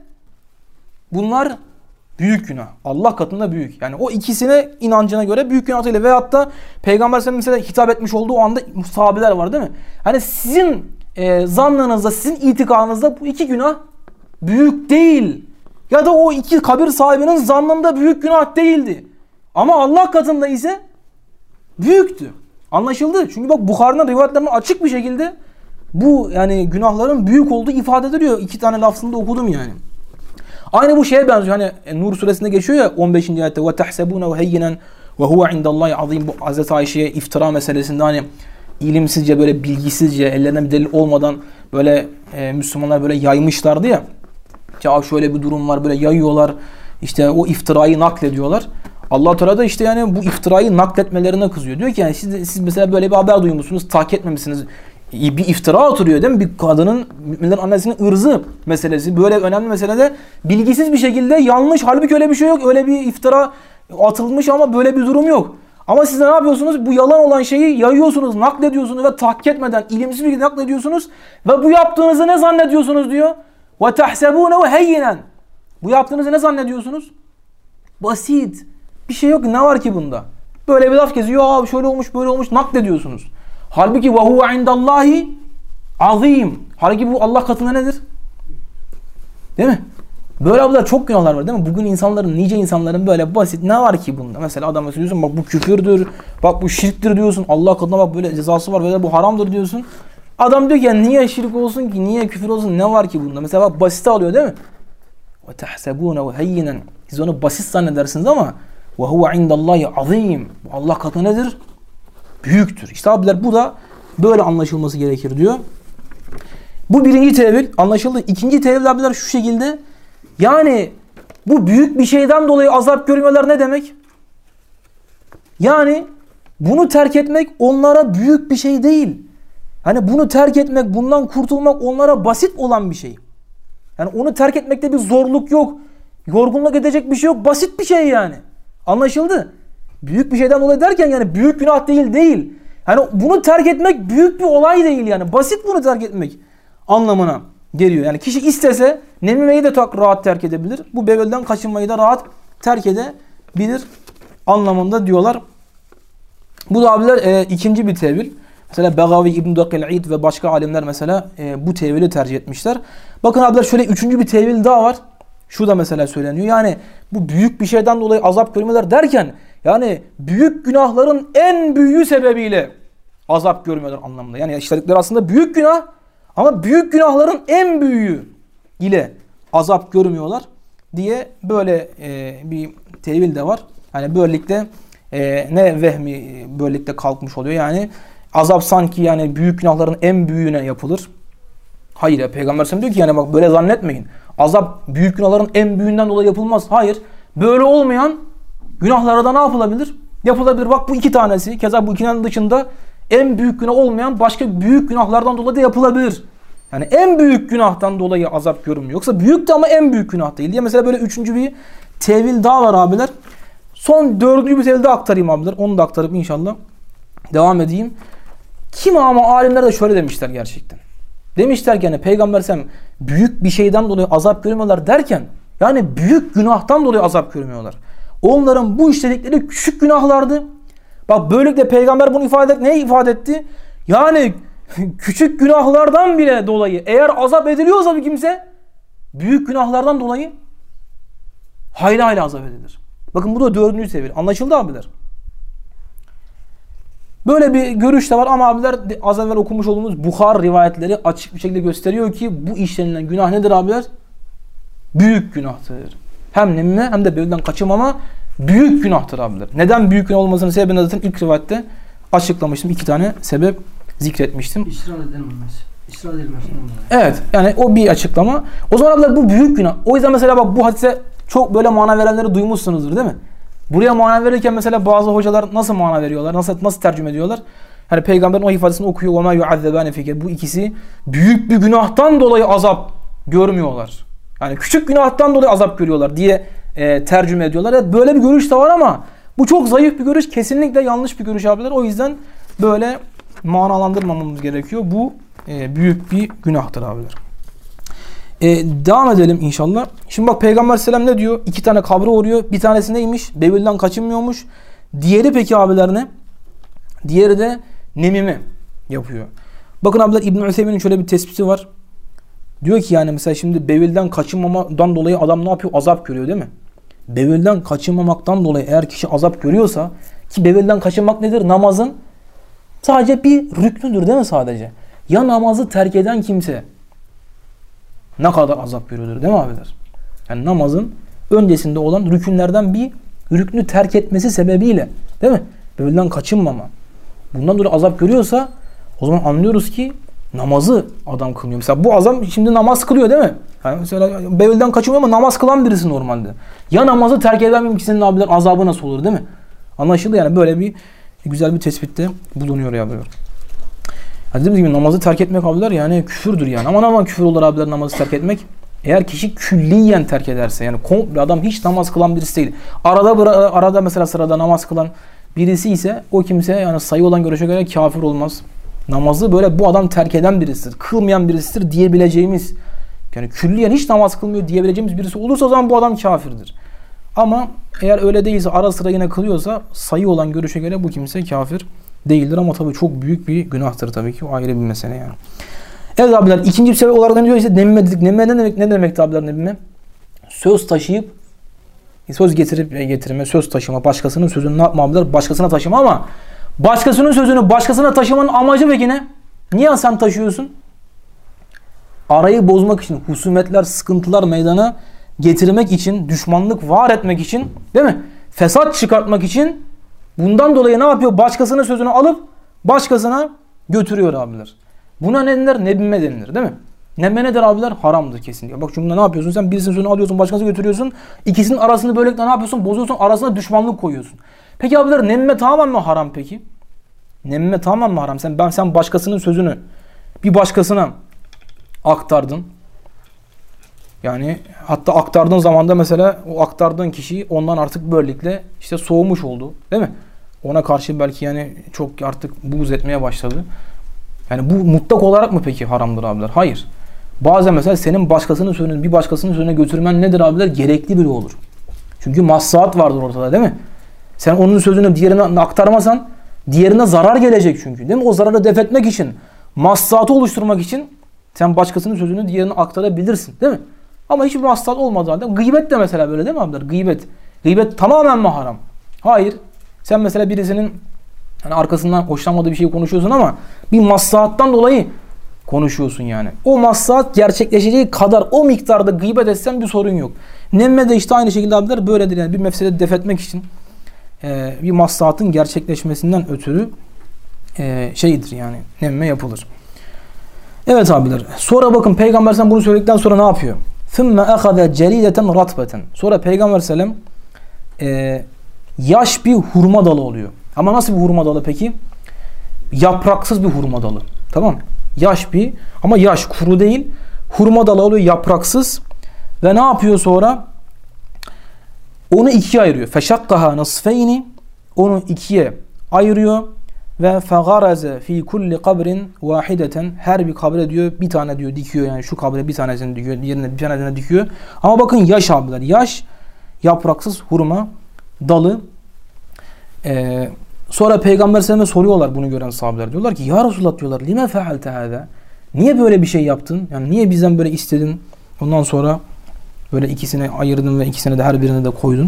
bunlar büyük günah. Allah katında büyük. Yani o ikisine inancına göre büyük günah değil. Veyahut da Peygamber sallallahu aleyhi ve sellem hitap etmiş olduğu o anda sahabeler var değil mi? Hani sizin e, zannınızda, sizin itikadınızda bu iki günah büyük değil. Ya da o iki kabir sahibinin zannında büyük günah değildi. Ama Allah katında ise büyüktü. Anlaşıldı. Çünkü bak Bukhari'nin rivayetlerinde açık bir şekilde bu yani günahların büyük olduğu ifade ediliyor. İki tane lafzında okudum yani. Aynı bu şeye benziyor. Hani Nur suresinde geçiyor ya on beşinci ayette ve tahsebunehu heyyinen ve huve indallahi azim. Bu Hazreti Ayşe'ye iftira meselesinde hani ilimsizce böyle bilgisizce ellerine bir delil olmadan böyle e, Müslümanlar böyle yaymışlardı ya. Ya şöyle bir durum var böyle yayıyorlar. İşte o iftirayı naklediyorlar. Allah Teala da işte yani bu iftirayı nakletmelerine kızıyor. Diyor ki yani siz, siz mesela böyle bir haber duymuşsunuz, takip etmemişsiniz. Bir iftira oturuyor değil mi? Bir kadının, müminlerin annesinin ırzı meselesi. Böyle önemli meselede bilgisiz bir şekilde yanlış. Halbuki öyle bir şey yok. Öyle bir iftira atılmış ama böyle bir durum yok. Ama siz de ne yapıyorsunuz? Bu yalan olan şeyi yayıyorsunuz, naklediyorsunuz ve tahkik etmeden ilimsiz bir şekilde naklediyorsunuz. Ve bu yaptığınızı ne zannediyorsunuz diyor. وَتَحْسَبُونَهُ هَيِّنًا Bu yaptığınızı ne zannediyorsunuz? Basit. Bir şey yok. Ne var ki bunda? Böyle bir laf geziyor. Aa şöyle olmuş, böyle olmuş. Naklediyorsunuz. Halbuki وَهُوَ عِنْدَ اللّٰهِ azim. Halbuki bu Allah katında nedir? Değil mi? Böyle abiler çok günahlar var değil mi? Bugün insanların, nice insanların böyle basit ne var ki bunda? Mesela adama söylüyorsun bak bu küfürdür, bak bu şirktir diyorsun. Allah katında bak böyle cezası var böyle bu haramdır diyorsun. Adam diyor ki yani niye şirk olsun ki, niye küfür olsun, ne var ki bunda? Mesela bak basite alıyor değil mi? وَتَحْسَبُونَهُ هَيِّنًا Siz onu basit zannedersiniz ama وَهُوَ عِنْدَ اللّٰهِ azim. Allah katında nedir? Büyüktür. İşte abiler bu da böyle anlaşılması gerekir diyor. Bu birinci tevil anlaşıldı. İkinci tevil abiler şu şekilde. Yani bu büyük bir şeyden dolayı azap görmüyorlar ne demek? Yani bunu terk etmek onlara büyük bir şey değil. Hani bunu terk etmek, bundan kurtulmak onlara basit olan bir şey. Yani onu terk etmekte bir zorluk yok. Yorgunluk edecek bir şey yok. Basit bir şey yani. Anlaşıldı? Büyük bir şeyden dolayı derken yani büyük günah değil değil. Yani bunu terk etmek büyük bir olay değil yani. Basit bunu terk etmek anlamına geliyor. Yani kişi istese nemimeyi de tak rahat terk edebilir. Bu bevülden kaçınmayı da rahat terk edebilir anlamında diyorlar. Bu da abiler e, ikinci bir tevil. Mesela Begavi, İbn Dakil-İd ve başka alimler mesela e, bu tevili tercih etmişler. Bakın abiler şöyle üçüncü bir tevil daha var. Şu da mesela söyleniyor. Yani bu büyük bir şeyden dolayı azap görmeler derken yani büyük günahların en büyüğü sebebiyle azap görmüyorlar anlamında. Yani işledikleri aslında büyük günah ama büyük günahların en büyüğü ile azap görmüyorlar diye böyle e, bir tevil de var. Yani böylelikle e, ne vehmi böylelikle kalkmış oluyor. Yani azap sanki yani büyük günahların en büyüğüne yapılır. Hayır ya Peygamber diyor ki yani bak böyle zannetmeyin. Azap büyük günahların en büyüğünden dolayı yapılmaz. Hayır. Böyle olmayan günahlara da ne yapılabilir? Yapılabilir. Bak bu iki tanesi. Keza bu ikinin dışında en büyük günah olmayan başka büyük günahlardan dolayı da yapılabilir. Yani en büyük günahtan dolayı azap görünmüyor. Yoksa büyüktü ama en büyük günah değil diye. Mesela böyle üçüncü bir tevil daha var abiler. Son dördüncü bir tevil daha aktarayım abiler. Onu da aktarıp inşallah devam edeyim. Kim ama alimler de şöyle demişler gerçekten. Demişler ki yani Peygamber sen büyük bir şeyden dolayı azap görmüyorlar derken yani büyük günahtan dolayı azap görmüyorlar. Onların bu işledikleri küçük günahlardı. Bak böylelikle Peygamber bunu ifade et, ne ifade etti? Yani küçük günahlardan bile dolayı eğer azap ediliyorsa bir kimse büyük günahlardan dolayı hayli hayli azap edilir. Bakın bu da dördüncü tevil. Anlaşıldı abiler. Böyle bir görüş de var ama abiler az evvel okumuş olduğumuz Bukhari rivayetleri açık bir şekilde gösteriyor ki bu işlenilen günah nedir abiler? Büyük günahtır. Hem nemme hem de bevülden kaçınmama büyük günahtır abiler. Neden büyük günah olmasının sebebini zaten ilk rivayette açıklamıştım. İki tane sebep zikretmiştim. İsrar edilmez. İsrar edilmez. Evet yani o bir açıklama. O zaman abiler bu büyük günah. O yüzden mesela bak bu hadise çok böyle mana verenleri duymuşsunuzdur değil mi? Buraya mana verirken mesela bazı hocalar nasıl mana veriyorlar? Nasıl nasıl tercüme ediyorlar? Hani Peygamberin o ifadesini okuyor. وَمَا يُعَذَّبَانِ فِيكَ Bu ikisi büyük bir günahtan dolayı azap görmüyorlar. Yani küçük günahtan dolayı azap görüyorlar diye e, tercüme ediyorlar. Evet, böyle bir görüş de var ama bu çok zayıf bir görüş. Kesinlikle yanlış bir görüş abiler. O yüzden böyle manalandırmamamız gerekiyor. Bu e, büyük bir günahtır abiler. E, devam edelim inşallah. Şimdi bak Peygamber Aleyhisselam ne diyor? İki tane kabre uğruyor. Bir tanesi neymiş? Bevülden kaçınmıyormuş. Diğeri peki abiler ne? Diğeri de nemime yapıyor. Bakın abiler İbn-i Ütheymin'in şöyle bir tespiti var. Diyor ki yani mesela şimdi bevülden kaçınmamadan dolayı adam ne yapıyor? Azap görüyor değil mi? Bevülden kaçınmamaktan dolayı eğer kişi azap görüyorsa ki bevülden kaçınmak nedir? Namazın sadece bir rüknüdür değil mi sadece? Ya namazı terk eden kimse ne kadar azap görüyordur değil mi abiler? Yani namazın öncesinde olan rükünlerden bir rüknü terk etmesi sebebiyle değil mi? Bevülden kaçınmama. Bundan dolayı azap görüyorsa o zaman anlıyoruz ki namazı adam kılmıyor. Mesela bu adam şimdi namaz kılıyor değil mi? Yani mesela bevülden kaçınmıyor ama namaz kılan birisi normalde. Ya namazı terk eden bir kişinin abiler azabı nasıl olur değil mi? Anlaşıldı yani böyle bir güzel bir tespitte bulunuyor ya böyle. Dediğimiz gibi namazı terk etmek abiler yani küfürdür yani. Aman aman küfür olur abiler namazı terk etmek. Eğer kişi külliyen terk ederse yani komple adam hiç namaz kılan birisi değil. Arada arada mesela sırada namaz kılan birisi ise o kimse yani sayı olan görüşe göre kafir olmaz. Namazı böyle bu adam terk eden birisidir. Kılmayan birisidir diyebileceğimiz yani külliyen hiç namaz kılmıyor diyebileceğimiz birisi olursa o zaman bu adam kafirdir. Ama eğer öyle değilse ara sıra yine kılıyorsa sayı olan görüşe göre bu kimse kafir değildir ama tabii çok büyük bir günahtır tabii ki. O ayrı bir mesele yani. Evet abiler ikinci bir sebep olarak ne diyor? İşte nemmime dedik. Nemmime ne demek? Ne demek abiler nemmime? Söz taşıyıp söz getirip getirme, söz taşıma, başkasının sözünü ne yapma abiler? Başkasına taşıma ama başkasının sözünü başkasına taşımanın amacı peki ne? Niye sen taşıyorsun? Arayı bozmak için, husumetler, sıkıntılar meydana getirmek için, düşmanlık var etmek için, değil mi? Fesat çıkartmak için bundan dolayı ne yapıyor? Başkasının sözünü alıp başkasına götürüyor abiler. Buna ne denilir? Nebime denilir değil mi? Nemme nedir abiler? Haramdır kesinlikle. Bak şimdi ne yapıyorsun? Sen birisinin sözünü alıyorsun, başkasına götürüyorsun. İkisinin arasını böylelikle ne yapıyorsun? Bozuyorsun, arasına düşmanlık koyuyorsun. Peki abiler nemme tamamen mi haram peki? Nemme tamamen mi haram? Sen, ben, sen başkasının sözünü bir başkasına aktardın. Yani hatta aktardığın zaman da mesela o aktardığın kişi ondan artık böylelikle işte soğumuş oldu. Değil mi? Ona karşı belki yani çok artık buğz etmeye başladı. Yani bu mutlak olarak mı peki haramdır abiler? Hayır. Bazen mesela senin başkasının sözünü bir başkasının sözüne götürmen nedir abiler? Gerekli bile olur. Çünkü maslahat vardır ortada değil mi? Sen onun sözünü diğerine aktarmasan diğerine zarar gelecek çünkü. Değil mi? O zararı def etmek için, maslahatı oluşturmak için sen başkasının sözünü diğerine aktarabilirsin. Değil mi? Ama hiçbir maslahat olmadığı halde. Gıybet de mesela böyle değil mi abiler? Gıybet. Gıybet tamamen mi haram? Hayır. Sen mesela birisinin hani arkasından hoşlanmadığı bir şey konuşuyorsun ama bir maslahattan dolayı konuşuyorsun yani. O maslahat gerçekleşeceği kadar o miktarda gıybet etsen bir sorun yok. Nemme de işte aynı şekilde abiler böyledir yani bir mefsede def etmek için e, bir maslahatın gerçekleşmesinden ötürü e, şeydir yani nemme yapılır. Evet abiler. Sonra bakın Peygamber sen bunu söyledikten sonra ne yapıyor? ثُمَّ اَخَذَ جَرِيدَةً رَطْبَةً Sonra Peygamber sellem e, yaş bir hurma dalı oluyor. Ama nasıl bir hurma dalı peki? Yapraksız bir hurma dalı. Tamam. Yaş bir ama yaş kuru değil. Hurma dalı oluyor yapraksız. Ve ne yapıyor sonra? Onu ikiye ayırıyor. فَشَقَّهَا نَصْفَيْنِ Onu ikiye ayırıyor. Ve فَغَرَزَ ف۪ي كُلِّ قَبْرٍ وَاحِدَةً Her bir kabre diyor bir tane diyor dikiyor. Yani şu kabre bir tanesini dikiyor. Diğerine bir tanesini dikiyor. Ama bakın yaş abiler. Yaş yapraksız hurma dalı. Ee, sonra Peygamber Sellem'e soruyorlar bunu gören sahabeler. Diyorlar ki ya Resulullah diyorlar. لِمَا فَعَلْتَ هَذَا Niye böyle bir şey yaptın? Yani niye bizden böyle istedin? Ondan sonra böyle ikisini ayırdın ve ikisini de her birine de koydun.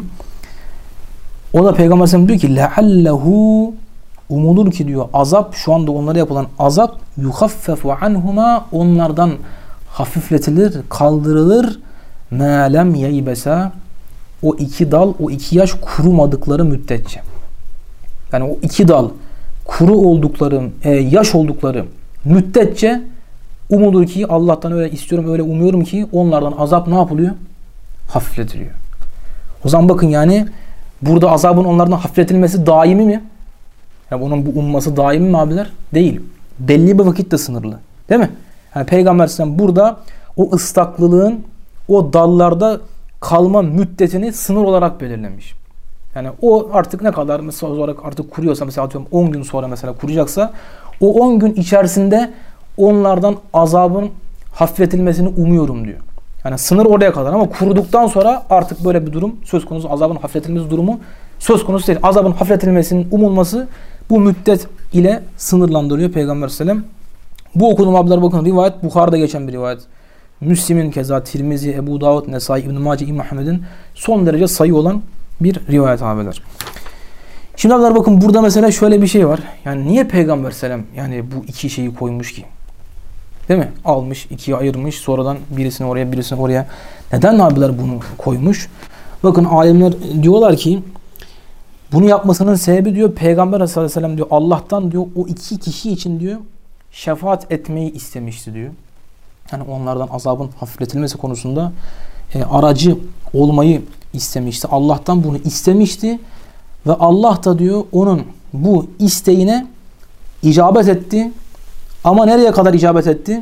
O da Peygamber Sellem'e diyor ki لَعَلَّهُ Umulur ki diyor azap şu anda onlara yapılan azap yuhaffefu anhuma onlardan hafifletilir, kaldırılır مَا لَمْ يَيْبَسَا O iki dal, o iki yaş kurumadıkları müddetçe. Yani o iki dal kuru oldukları, e, yaş oldukları müddetçe umulur ki Allah'tan öyle istiyorum, öyle umuyorum ki onlardan azap ne yapılıyor? Hafifletiliyor. O zaman bakın yani burada azabın onlardan hafifletilmesi daimi mi? Yani onun bu umması daimi mi abiler? Değil. Belli bir vakitte sınırlı. Değil mi? Yani Peygamber Aleyhisselam burada o ıslaklılığın o dallarda kalma müddetini sınır olarak belirlemiş. Yani o artık ne kadar mesela olarak artık kuruyorsa mesela atıyorum on gün sonra mesela kuruyacaksa o on gün içerisinde onlardan azabın hafifletilmesini umuyorum diyor. Yani sınır oraya kadar ama kuruduktan sonra artık böyle bir durum söz konusu azabın hafifletilmesi durumu söz konusu değil. Azabın hafifletilmesinin umulması bu müddet ile sınırlandırıyor Peygamber Aleyhisselam. Bu okuduğum abiler bakın rivayet Bukhari'de geçen bir rivayet. Müslim'in keza Tirmizi, Ebu Davud, Nesai, İbn-i Mace, İbn Ahmed'in son derece sayı olan bir rivayet abiler. Şimdi abiler bakın burada mesela şöyle bir şey var. Yani niye Peygamber Aleyhisselam yani bu iki şeyi koymuş ki? Değil mi? Almış, ikiye ayırmış. Sonradan birisini oraya, birisini oraya. Neden abiler bunu koymuş? Bakın alimler diyorlar ki bunu yapmasının sebebi diyor Peygamber Aleyhisselam diyor Allah'tan diyor o iki kişi için diyor şefaat etmeyi istemişti diyor. Yani onlardan azabın hafifletilmesi konusunda e, aracı olmayı istemişti. Allah'tan bunu istemişti ve Allah da diyor onun bu isteğine icabet etti. Ama nereye kadar icabet etti?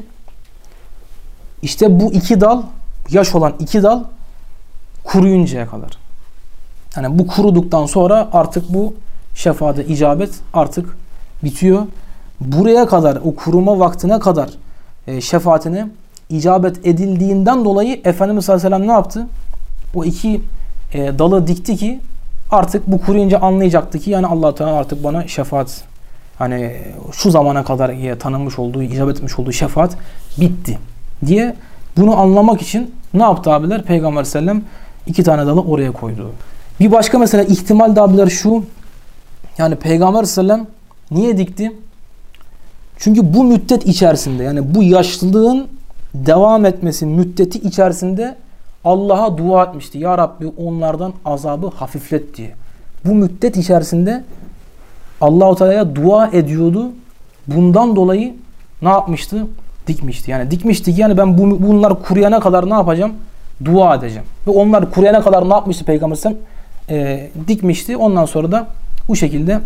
İşte bu iki dal, yaş olan iki dal kuruyuncaya kadar. Yani bu kuruduktan sonra artık bu şefaate icabet artık bitiyor. Buraya kadar, o kuruma vaktine kadar e, şefaatine icabet edildiğinden dolayı Efendimiz sallallahu aleyhi ve sellem ne yaptı? O iki e, dalı dikti ki artık bu kuruyunca anlayacaktı ki yani Allah Teala artık bana şefaat hani şu zamana kadar tanınmış olduğu, icabet etmiş olduğu şefaat bitti diye bunu anlamak için ne yaptı abiler? Peygamber sellem iki tane dalı oraya koydu. Bir başka mesela ihtimal de abiler şu. Yani Peygamber sellem niye dikti? Çünkü bu müddet içerisinde yani bu yaşlılığın devam etmesi müddeti içerisinde Allah'a dua etmişti. Ya Rabbi onlardan azabı hafiflet diye. Bu müddet içerisinde Allah-u Teala'ya dua ediyordu. Bundan dolayı ne yapmıştı? Dikmişti. Yani dikmişti ki yani ben bu, bunlar kuruyana kadar ne yapacağım? Dua edeceğim. Ve onlar kuruyana kadar ne yapmıştı Peygamber Aleyhisselam? E, dikmişti. Ondan sonra da bu şekilde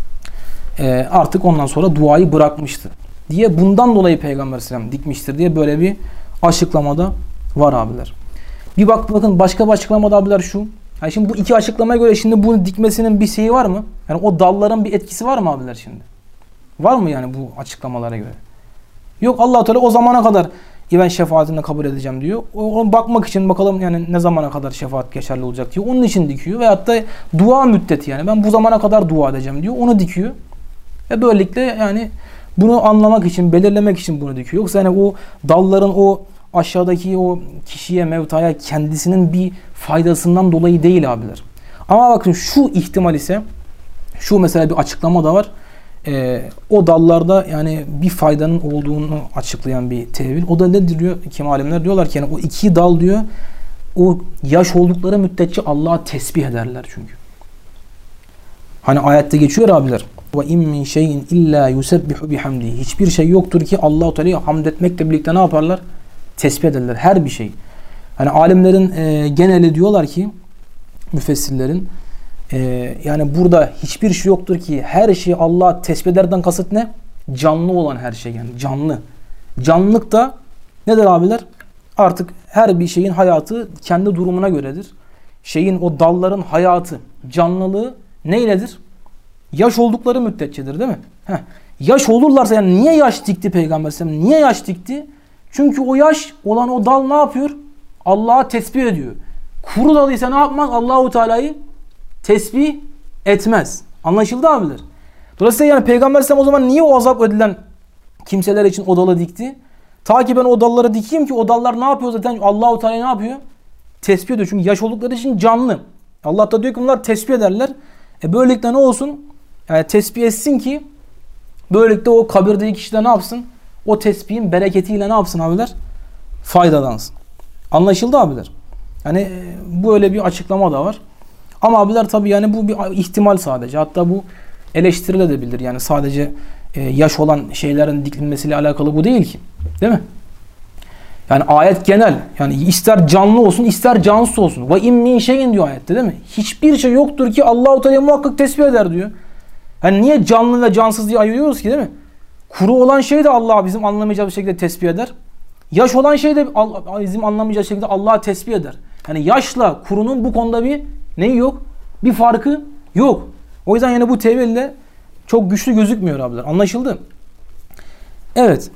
e, artık ondan sonra duayı bırakmıştı. Diye bundan dolayı Peygamber Aleyhisselam dikmiştir diye böyle bir açıklamada var abiler. Bir bak bakın başka bir açıklamada abiler şu. Yani şimdi bu iki açıklamaya göre şimdi bunu dikmesinin bir şeyi var mı? Yani o dalların bir etkisi var mı abiler şimdi? Var mı yani bu açıklamalara göre? Yok Allah Teala o zamana kadar ben şefaatini kabul edeceğim diyor. Ona bakmak için bakalım yani ne zamana kadar şefaat geçerli olacak diyor. Onun için dikiyor. Veyahut da dua müddeti yani ben bu zamana kadar dua edeceğim diyor. Onu dikiyor. Ve böylelikle yani bunu anlamak için, belirlemek için bunu dikiyor. Yoksa yani o dalların o aşağıdaki o kişiye, mevtaya kendisinin bir faydasından dolayı değil abiler. Ama bakın şu ihtimal ise şu mesela bir açıklama da var. Ee, o dallarda yani bir faydanın olduğunu açıklayan bir tevil. O da ne diyor? Kim alimler diyorlar ki yani o iki dal diyor o yaş oldukları müddetçe Allah'a tesbih ederler çünkü. Hani ayette geçiyor abiler. Ve in min şeyin illa yusebbihu bihamdi. Hiçbir şey yoktur ki Allahu Teala'ya hamd etmekle birlikte ne yaparlar? Tesbih ederler her bir şey. Hani alimlerin e, geneli diyorlar ki müfessirlerin e, yani burada hiçbir şey yoktur ki her şeyi Allah tesbih ederden kasıt ne? Canlı olan her şey yani canlı. Canlılık da nedir abiler? Artık her bir şeyin hayatı kendi durumuna göredir. Şeyin o dalların hayatı, canlılığı neyledir? Yaş oldukları müddetçedir değil mi? Heh. Yaş olurlarsa yani niye yaş dikti Peygamber sallallahu aleyhi ve sellem? Niye yaş dikti? Çünkü o yaş olan o dal ne yapıyor? Allah'a tesbih ediyor. Kuru dal ise ne yapmaz? Allahu Teala'yı tesbih etmez. Anlaşıldı abiler? Dolayısıyla yani Peygamber sallallahu aleyhi ve sellem o zaman niye o azap edilen kimseler için o dalı dikti? Ta ki ben o dalları dikeyim ki o dallar ne yapıyor zaten? Allahu Teala ne yapıyor? Tesbih ediyor. Çünkü yaş oldukları için canlı. Allah da diyor ki bunlar tesbih ederler. E böylelikle ne olsun? Yani tesbih etsin ki böylelikle o kabirdeki kişi de ne yapsın? O tesbihin bereketiyle ne yapsın abiler? Faydalansın. Anlaşıldı abiler? Yani böyle bir açıklama da var. Ama abiler tabii yani bu bir ihtimal sadece. Hatta bu eleştirilebilir. Yani sadece yaş olan şeylerin dikilmesiyle alakalı bu değil ki. Değil mi? Yani ayet genel. Yani ister canlı olsun ister cansız olsun. Ve in min şeyin diyor ayette değil mi? Hiçbir şey yoktur ki Allahu Teala muhakkak tesbih eder diyor. Yani niye canlı ve cansız diye ayırıyoruz ki değil mi? Kuru olan şey de Allah bizim anlamayacağımız şekilde tesbih eder. Yaş olan şey de bizim anlamayacağımız şekilde Allah'a tesbih eder. Yani yaşla kurunun bu konuda bir neyi yok? Bir farkı yok. O yüzden yani bu teville çok güçlü gözükmüyor abiler. Anlaşıldı? Evet.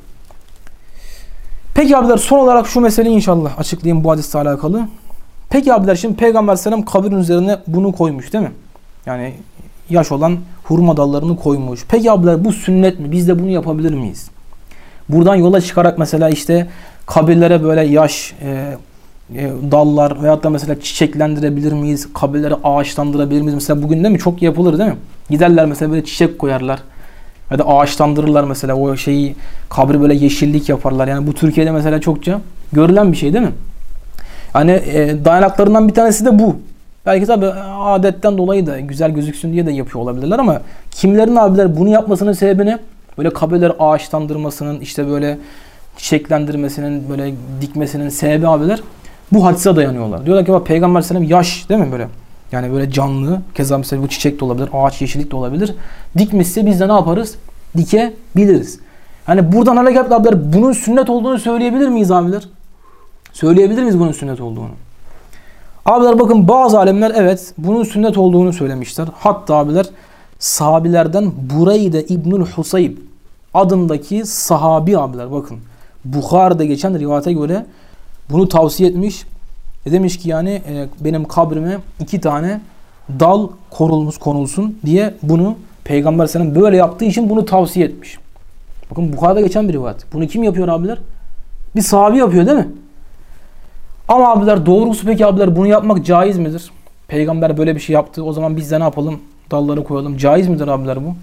Peki abiler son olarak şu meseleyi inşallah açıklayayım bu hadisle alakalı. Peki abiler şimdi Peygamber sallallahu aleyhi ve sellem kabirin üzerine bunu koymuş değil mi? Yani yaş olan hurma dallarını koymuş. Peki abiler bu sünnet mi? Biz de bunu yapabilir miyiz? Buradan yola çıkarak mesela işte kabirlere böyle yaş e, e, dallar veyahut da mesela çiçeklendirebilir miyiz? Kabirleri ağaçlandırabilir miyiz? Mesela bugün değil mi? Çok yapılır değil mi? Giderler mesela böyle çiçek koyarlar. Ya da ağaçlandırırlar mesela o şeyi kabri böyle yeşillik yaparlar. Yani bu Türkiye'de mesela çokça görülen bir şey değil mi? Yani e, dayanaklarından bir tanesi de bu. Belki tabi adetten dolayı da güzel gözüksün diye de yapıyor olabilirler ama kimlerin abiler bunu yapmasının sebebi ne? Böyle kabirleri ağaçlandırmasının işte böyle çiçeklendirmesinin böyle dikmesinin sebebi abiler bu hadise dayanıyorlar. Diyorlar ki bak Peygamber sallallahu aleyhi ve sellem yaş değil mi böyle? Yani böyle canlı, keza mesela bu çiçek de olabilir, ağaç yeşillik de olabilir. Dikmişse biz de ne yaparız? Dikebiliriz. Yani buradan hareketle abiler bunun sünnet olduğunu söyleyebilir miyiz abiler? Söyleyebilir miyiz bunun sünnet olduğunu? Abiler bakın bazı alimler evet bunun sünnet olduğunu söylemişler. Hatta abiler sahabilerden Bureyde İbnül Husayb adındaki sahabi abiler bakın. Bukhari'de geçen rivayete göre bunu tavsiye etmiş. E demiş ki yani e, benim kabrime iki tane dal korulmuş konulsun diye bunu Peygamber sallallahu aleyhi ve sellem böyle yaptığı için bunu tavsiye etmiş. Bakın Bukhari'de geçen bir rivayet. Bunu kim yapıyor abiler? Bir sahabi yapıyor değil mi? Ama abiler doğrusu peki abiler bunu yapmak caiz midir? Peygamber böyle bir şey yaptı. O zaman biz de ne yapalım? Dalları koyalım. Caiz midir abiler bu?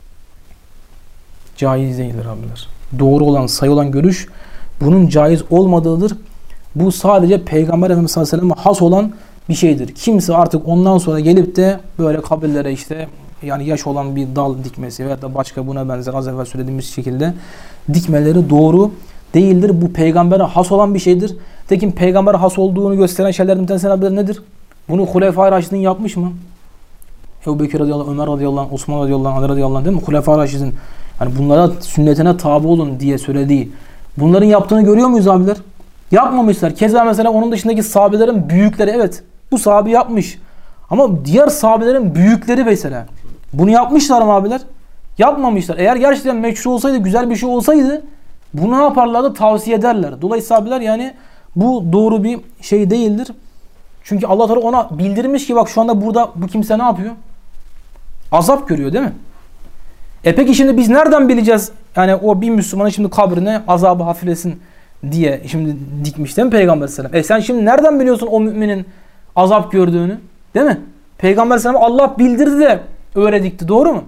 Caiz değildir abiler. Doğru olan, sayı olan görüş bunun caiz olmadığıdır. Bu sadece Peygamber Efendimiz sallallahu aleyhi ve sellem'e has olan bir şeydir. Kimse artık ondan sonra gelip de böyle kabirlere işte yani yaş olan bir dal dikmesi veya da başka buna benzer az evvel söylediğimiz şekilde dikmeleri doğru değildir. Bu peygambere has olan bir şeydir. Tekin peygambere has olduğunu gösteren şeylerden bir tanesi nedir? Bunu Hulefai Raşidin yapmış mı? Ebu Bekir radıyallahu anh, Ömer radıyallahu anh, Osman radıyallahu anh, Ali radıyallahu anh değil mi? Hulefai Raşidin yani bunlara sünnetine tabi olun diye söylediği. Bunların yaptığını görüyor muyuz abiler? Yapmamışlar. Keza mesela onun dışındaki sahabelerin büyükleri evet bu sahabe yapmış. Ama diğer sahabelerin büyükleri mesela bunu yapmışlar mı abiler? Yapmamışlar. Eğer gerçekten meşru olsaydı, güzel bir şey olsaydı bunu ne yaparlardı? Tavsiye ederler. Dolayısıyla abiler yani bu doğru bir şey değildir. Çünkü Allah Teala ona bildirmiş ki bak şu anda burada bu kimse ne yapıyor? Azap görüyor değil mi? E peki şimdi biz nereden bileceğiz? Yani o bir Müslümanın şimdi kabrine azabı hafiflesin diye şimdi dikmiş değil mi Peygamber Aleyhisselam? E sen şimdi nereden biliyorsun o müminin azap gördüğünü? Değil mi? Peygamber Aleyhisselam Allah bildirdi de öyle dikti. Doğru mu?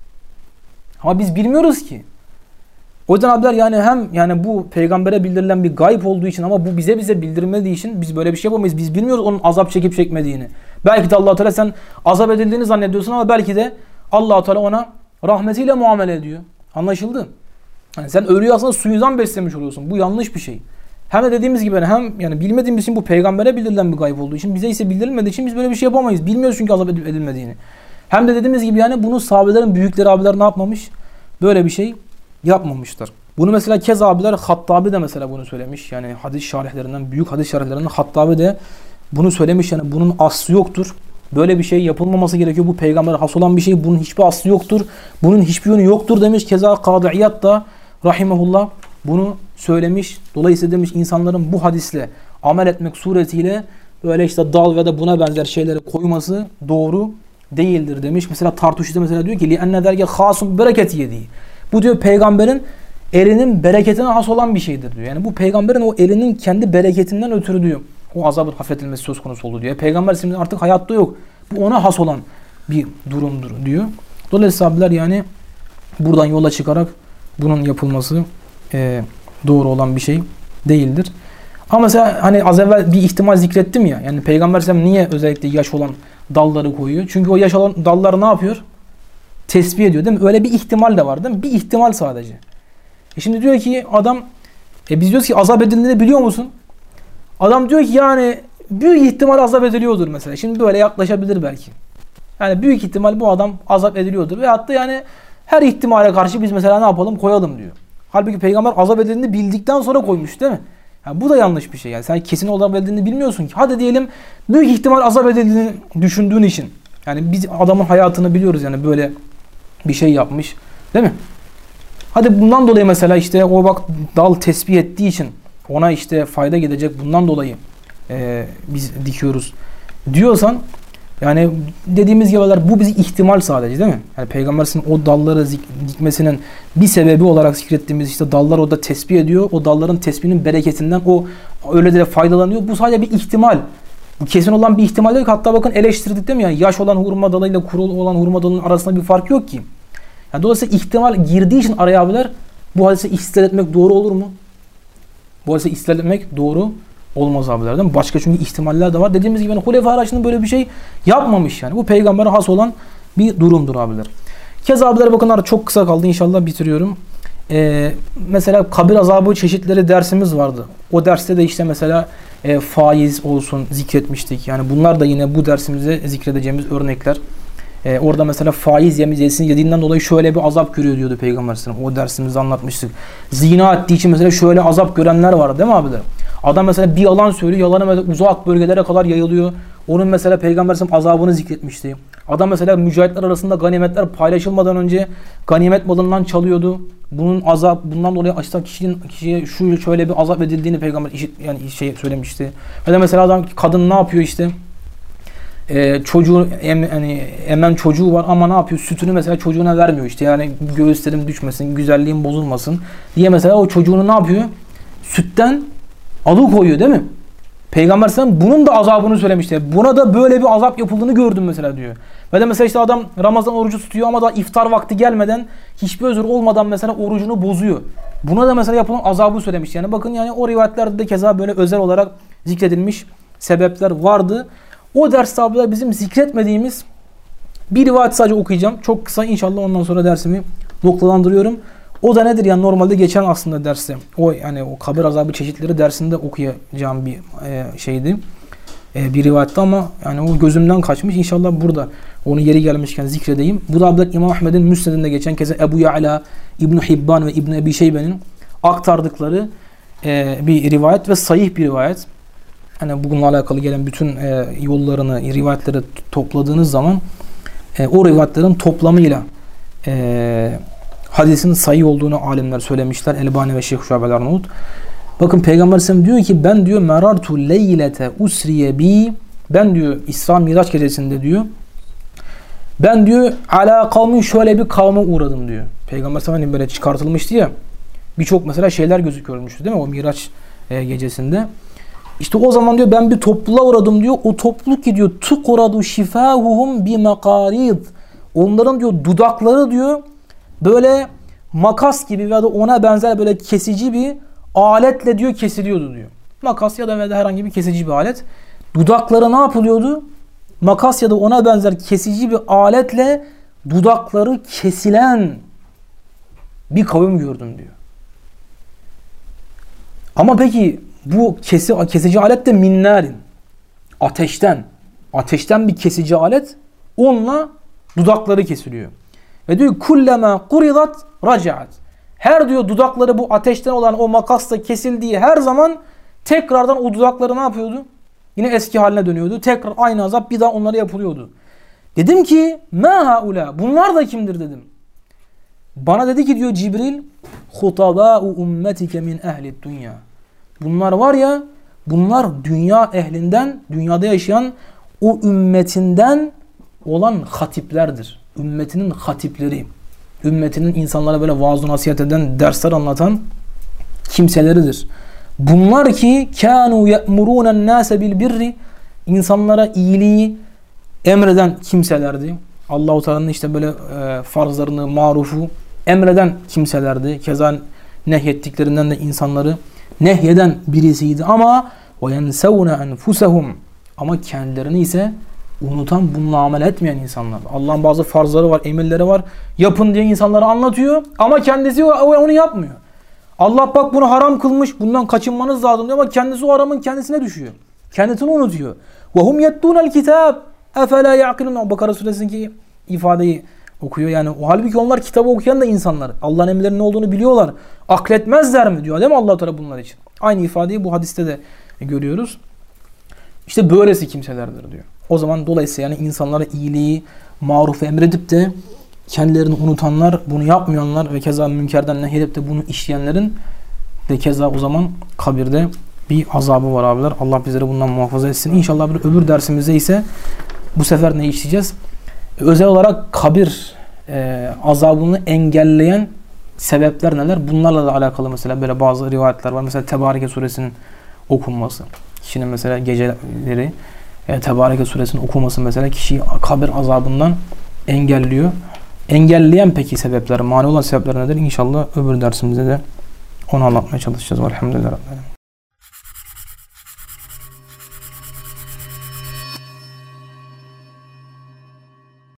Ama biz bilmiyoruz ki. O yüzden abiler yani hem yani bu peygambere bildirilen bir gayb olduğu için ama bu bize bize bildirilmediği için biz böyle bir şey yapamayız. Biz bilmiyoruz onun azap çekip çekmediğini. Belki de Allah Teala sen azap edildiğini zannediyorsun ama belki de Allah Teala ona rahmetiyle muamele ediyor. Anlaşıldı? Yani sen ölüyü aslında suyundan beslemiş oluyorsun. Bu yanlış bir şey. Hem de dediğimiz gibi hem yani bilmediğimiz için bu peygambere bildirilen bir gayb olduğu için bize ise bildirilmediği için biz böyle bir şey yapamayız. Bilmiyoruz çünkü azap edilmediğini. Hem de dediğimiz gibi yani bunu sahabelerin büyükleri abiler ne yapmamış? Böyle bir şey yapmamışlar. Bunu mesela kez abiler Hattabi de mesela bunu söylemiş. Yani hadis şarihlerinden, büyük hadis şarihlerinden Hattabi de bunu söylemiş. Yani bunun aslı yoktur. Böyle bir şey yapılmaması gerekiyor. Bu peygambere has olan bir şey. Bunun hiçbir aslı yoktur. Bunun hiçbir yönü yoktur demiş. Keza Kadı İyad da rahimehullah bunu söylemiş. Dolayısıyla demiş insanların bu hadisle amel etmek suretiyle böyle işte dal ve de buna benzer şeyleri koyması doğru değildir demiş. Mesela Tartuşi'de mesela diyor ki li'enne derge hasum bereketi yediği. Bu diyor peygamberin elinin bereketine has olan bir şeydir diyor. Yani bu peygamberin o elinin kendi bereketinden ötürü diyor. O azabın hafifletilmesi söz konusu oldu diyor. Peygamber şimdi artık hayatta yok. Bu ona has olan bir durumdur diyor. Dolayısıyla abiler yani buradan yola çıkarak bunun yapılması e, doğru olan bir şey değildir. Ama mesela hani az evvel bir ihtimal zikrettim ya. Yani Peygamber Aleyhisselam niye özellikle yaş olan dalları koyuyor? Çünkü o yaş olan dalları ne yapıyor? Tesbih ediyor değil mi? Öyle bir ihtimal de var değil mi? Bir ihtimal sadece. E şimdi diyor ki adam e biz diyoruz ki azap edildiğini biliyor musun? Adam diyor ki yani büyük ihtimal azap ediliyordur mesela. Şimdi böyle yaklaşabilir belki. Yani büyük ihtimal bu adam azap ediliyordur. Veyahut da yani her ihtimale karşı biz mesela ne yapalım? Koyalım diyor. Halbuki peygamber azap edildiğini bildikten sonra koymuş değil mi? Yani bu da yanlış bir şey. Yani sen kesin azap edildiğini bilmiyorsun ki. Hadi diyelim büyük ihtimal azap edildiğini düşündüğün için. Yani biz adamın hayatını biliyoruz yani böyle bir şey yapmış. Değil mi? Hadi bundan dolayı mesela işte o bak dal tesbih ettiği için ona işte fayda gidecek bundan dolayı e, biz dikiyoruz diyorsan yani dediğimiz gibi bu bizi ihtimal sadece değil mi? Yani Peygamberin o dalları dikmesinin bir sebebi olarak zikrettiğimiz işte dallar orada tesbih ediyor. O dalların tesbihinin bereketinden o öyle de faydalanıyor. Bu sadece bir ihtimal. Bu kesin olan bir ihtimal değil ki. Hatta bakın eleştirdik değil mi? Yani yaş olan hurma dalıyla kuru olan hurma dalının arasında bir fark yok ki. Yani dolayısıyla ihtimal girdiği için araya abiler bu hadise istidlal etmek doğru olur mu? Bu hadise istidlal etmek doğru olmaz abiler değil mi? Başka çünkü ihtimaller de var. Dediğimiz gibi yani Hulefâ Raşid'in böyle bir şey yapmamış yani. Bu peygambere has olan bir durumdur abiler. Keza abiler bakın çok kısa kaldı inşallah bitiriyorum. Ee, mesela kabir azabı çeşitleri dersimiz vardı. O derste de işte mesela e, faiz olsun zikretmiştik. Yani bunlar da yine bu dersimizde zikredeceğimiz örnekler. Ee, orada mesela faiz yemeyeceksin yediğinden dolayı şöyle bir azap görüyor diyordu Peygamber Aleyhisselam. O dersimizde anlatmıştık. Zina ettiği için mesela şöyle azap görenler var değil mi abiler? Adam mesela bir yalan söylüyor. Yalanı mesela uzak bölgelere kadar yayılıyor. Onun mesela Peygamber Aleyhisselam azabını zikretmişti. Adam mesela mücahitler arasında ganimetler paylaşılmadan önce ganimet malından çalıyordu. Bunun azap bundan dolayı işte kişinin kişiye şu şöyle bir azap edildiğini Peygamber işit yani şey söylemişti. Ya da mesela adam kadın ne yapıyor işte? Ee, çocuğu em, hani emen çocuğu var ama ne yapıyor? Sütünü mesela çocuğuna vermiyor işte. Yani göğüslerim düşmesin, güzelliğim bozulmasın diye mesela o çocuğunu ne yapıyor? Sütten alıkoyuyor değil mi? Peygamber sen bunun da azabını söylemişti. Buna da böyle bir azap yapıldığını gördüm mesela diyor. Ve de mesela işte adam Ramazan orucu tutuyor ama da iftar vakti gelmeden hiçbir özür olmadan mesela orucunu bozuyor. Buna da mesela yapılan azabı söylemiş. Yani bakın yani o rivayetlerde de keza böyle özel olarak zikredilmiş sebepler vardı. O derste abiler bizim zikretmediğimiz bir rivayet sadece okuyacağım. Çok kısa inşallah ondan sonra dersimi noktalandırıyorum. O da nedir? Yani normalde geçen aslında derste o yani o kabir azabı çeşitleri dersinde okuyacağım bir e, şeydi. E, bir rivayetti ama yani o gözümden kaçmış. İnşallah burada onu yeri gelmişken zikredeyim. Bu da abiler İmam Ahmed'in Müsned'inde geçen keza Ebu Ya'la, İbn Hibban ve İbn Ebi Şeybe'nin aktardıkları e, bir rivayet ve sahih bir rivayet. Hani bununla alakalı gelen bütün e, yollarını, rivayetleri topladığınız zaman e, o rivayetlerin toplamıyla e, hadisin sayı olduğunu alimler söylemişler. Elbani ve Şeyh Şuayb el-Arnaut. Bakın Peygamber Aleyhisselam diyor ki ben diyor merartu leylete usriye bi, ben diyor İsra Miraç gecesinde diyor ben diyor ala kavmin, şöyle bir kavme uğradım diyor. Peygamber Aleyhisselam böyle çıkartılmıştı ya, birçok mesela şeyler gözüküyormuştu değil mi o Miraç e, gecesinde. İşte o zaman diyor ben bir topluluğa uğradım diyor. O topluluk ki diyor tukuradu şifahuhum bi makarid. Onların diyor dudakları diyor böyle makas gibi veya da ona benzer böyle kesici bir aletle diyor kesiliyordu diyor. Makas ya da veya da herhangi bir kesici bir alet. Dudakları ne yapılıyordu? Makas ya da ona benzer kesici bir aletle dudakları kesilen bir kavim gördüm diyor. Ama peki bu kesi, kesici alet de minnarin. Ateşten. Ateşten bir kesici alet. Onunla dudakları kesiliyor. Ve diyor kullama kuridat racaat. Her diyor dudakları bu ateşten olan o makasla kesildiği her zaman tekrardan o dudakları ne yapıyordu? Yine eski haline dönüyordu. Tekrar aynı azap bir daha onlara yapılıyordu. Dedim ki ma haula, bunlar da kimdir dedim. Bana dedi ki diyor Cibril hutabâ'u ummetike min ehli dünya. Bunlar var ya, bunlar dünya ehlinden, dünyada yaşayan o ümmetinden olan hatiplerdir. Ümmetinin hatipleri. Ümmetinin insanlara böyle vaaz-ı nasihat eden, dersler anlatan kimseleridir. Bunlar ki kânû ye'murûnen nâse bil birri, insanlara iyiliği emreden kimselerdi. Allah-u Teala'nın işte böyle e, farzlarını, marufu emreden kimselerdi. Keza nehyettiklerinden de insanları nehyeden birisiydi. Ama وَيَنْسَوْنَ أَنْفُسَهُمْ, ama kendilerini ise unutan, bununla amel etmeyen insanlar. Allah'ın bazı farzları var, emirleri var. Yapın diye insanlara anlatıyor ama kendisi onu yapmıyor. Allah bak bunu haram kılmış, bundan kaçınmanız lazım diyor ama kendisi o haramın kendisine düşüyor. Kendisini unutuyor. وَهُمْ يَتْتُونَ الْكِتَابِ اَفَلَا يَعْقِلُونَ, Bakara suresindeki ifadeyi okuyor. Yani o halbuki onlar kitabı okuyan da insanlar. Allah'ın emirlerinin ne olduğunu biliyorlar. Akletmezler mi diyor değil mi Allah Teala bunlar için? Aynı ifadeyi bu hadiste de görüyoruz. İşte böylesi kimselerdir diyor. O zaman dolayısıyla yani insanlara iyiliği, marufu emredip de kendilerini unutanlar, bunu yapmayanlar ve keza münkerden nehyedip de bunu işleyenlerin de keza o zaman kabirde bir azabı var abiler. Allah bizleri bundan muhafaza etsin. İnşallah bir öbür dersimizde ise bu sefer ne işleyeceğiz? Özel olarak kabir e, azabını engelleyen sebepler neler? Bunlarla da alakalı mesela böyle bazı rivayetler var. Mesela Tebareke suresinin okunması. Kişinin mesela geceleri e, Tebareke suresinin okunması mesela kişiyi kabir azabından engelliyor. Engelleyen peki sebepler, mani olan sebepler nedir? İnşallah öbür dersimizde de onu anlatmaya çalışacağız. Elhamdülillah.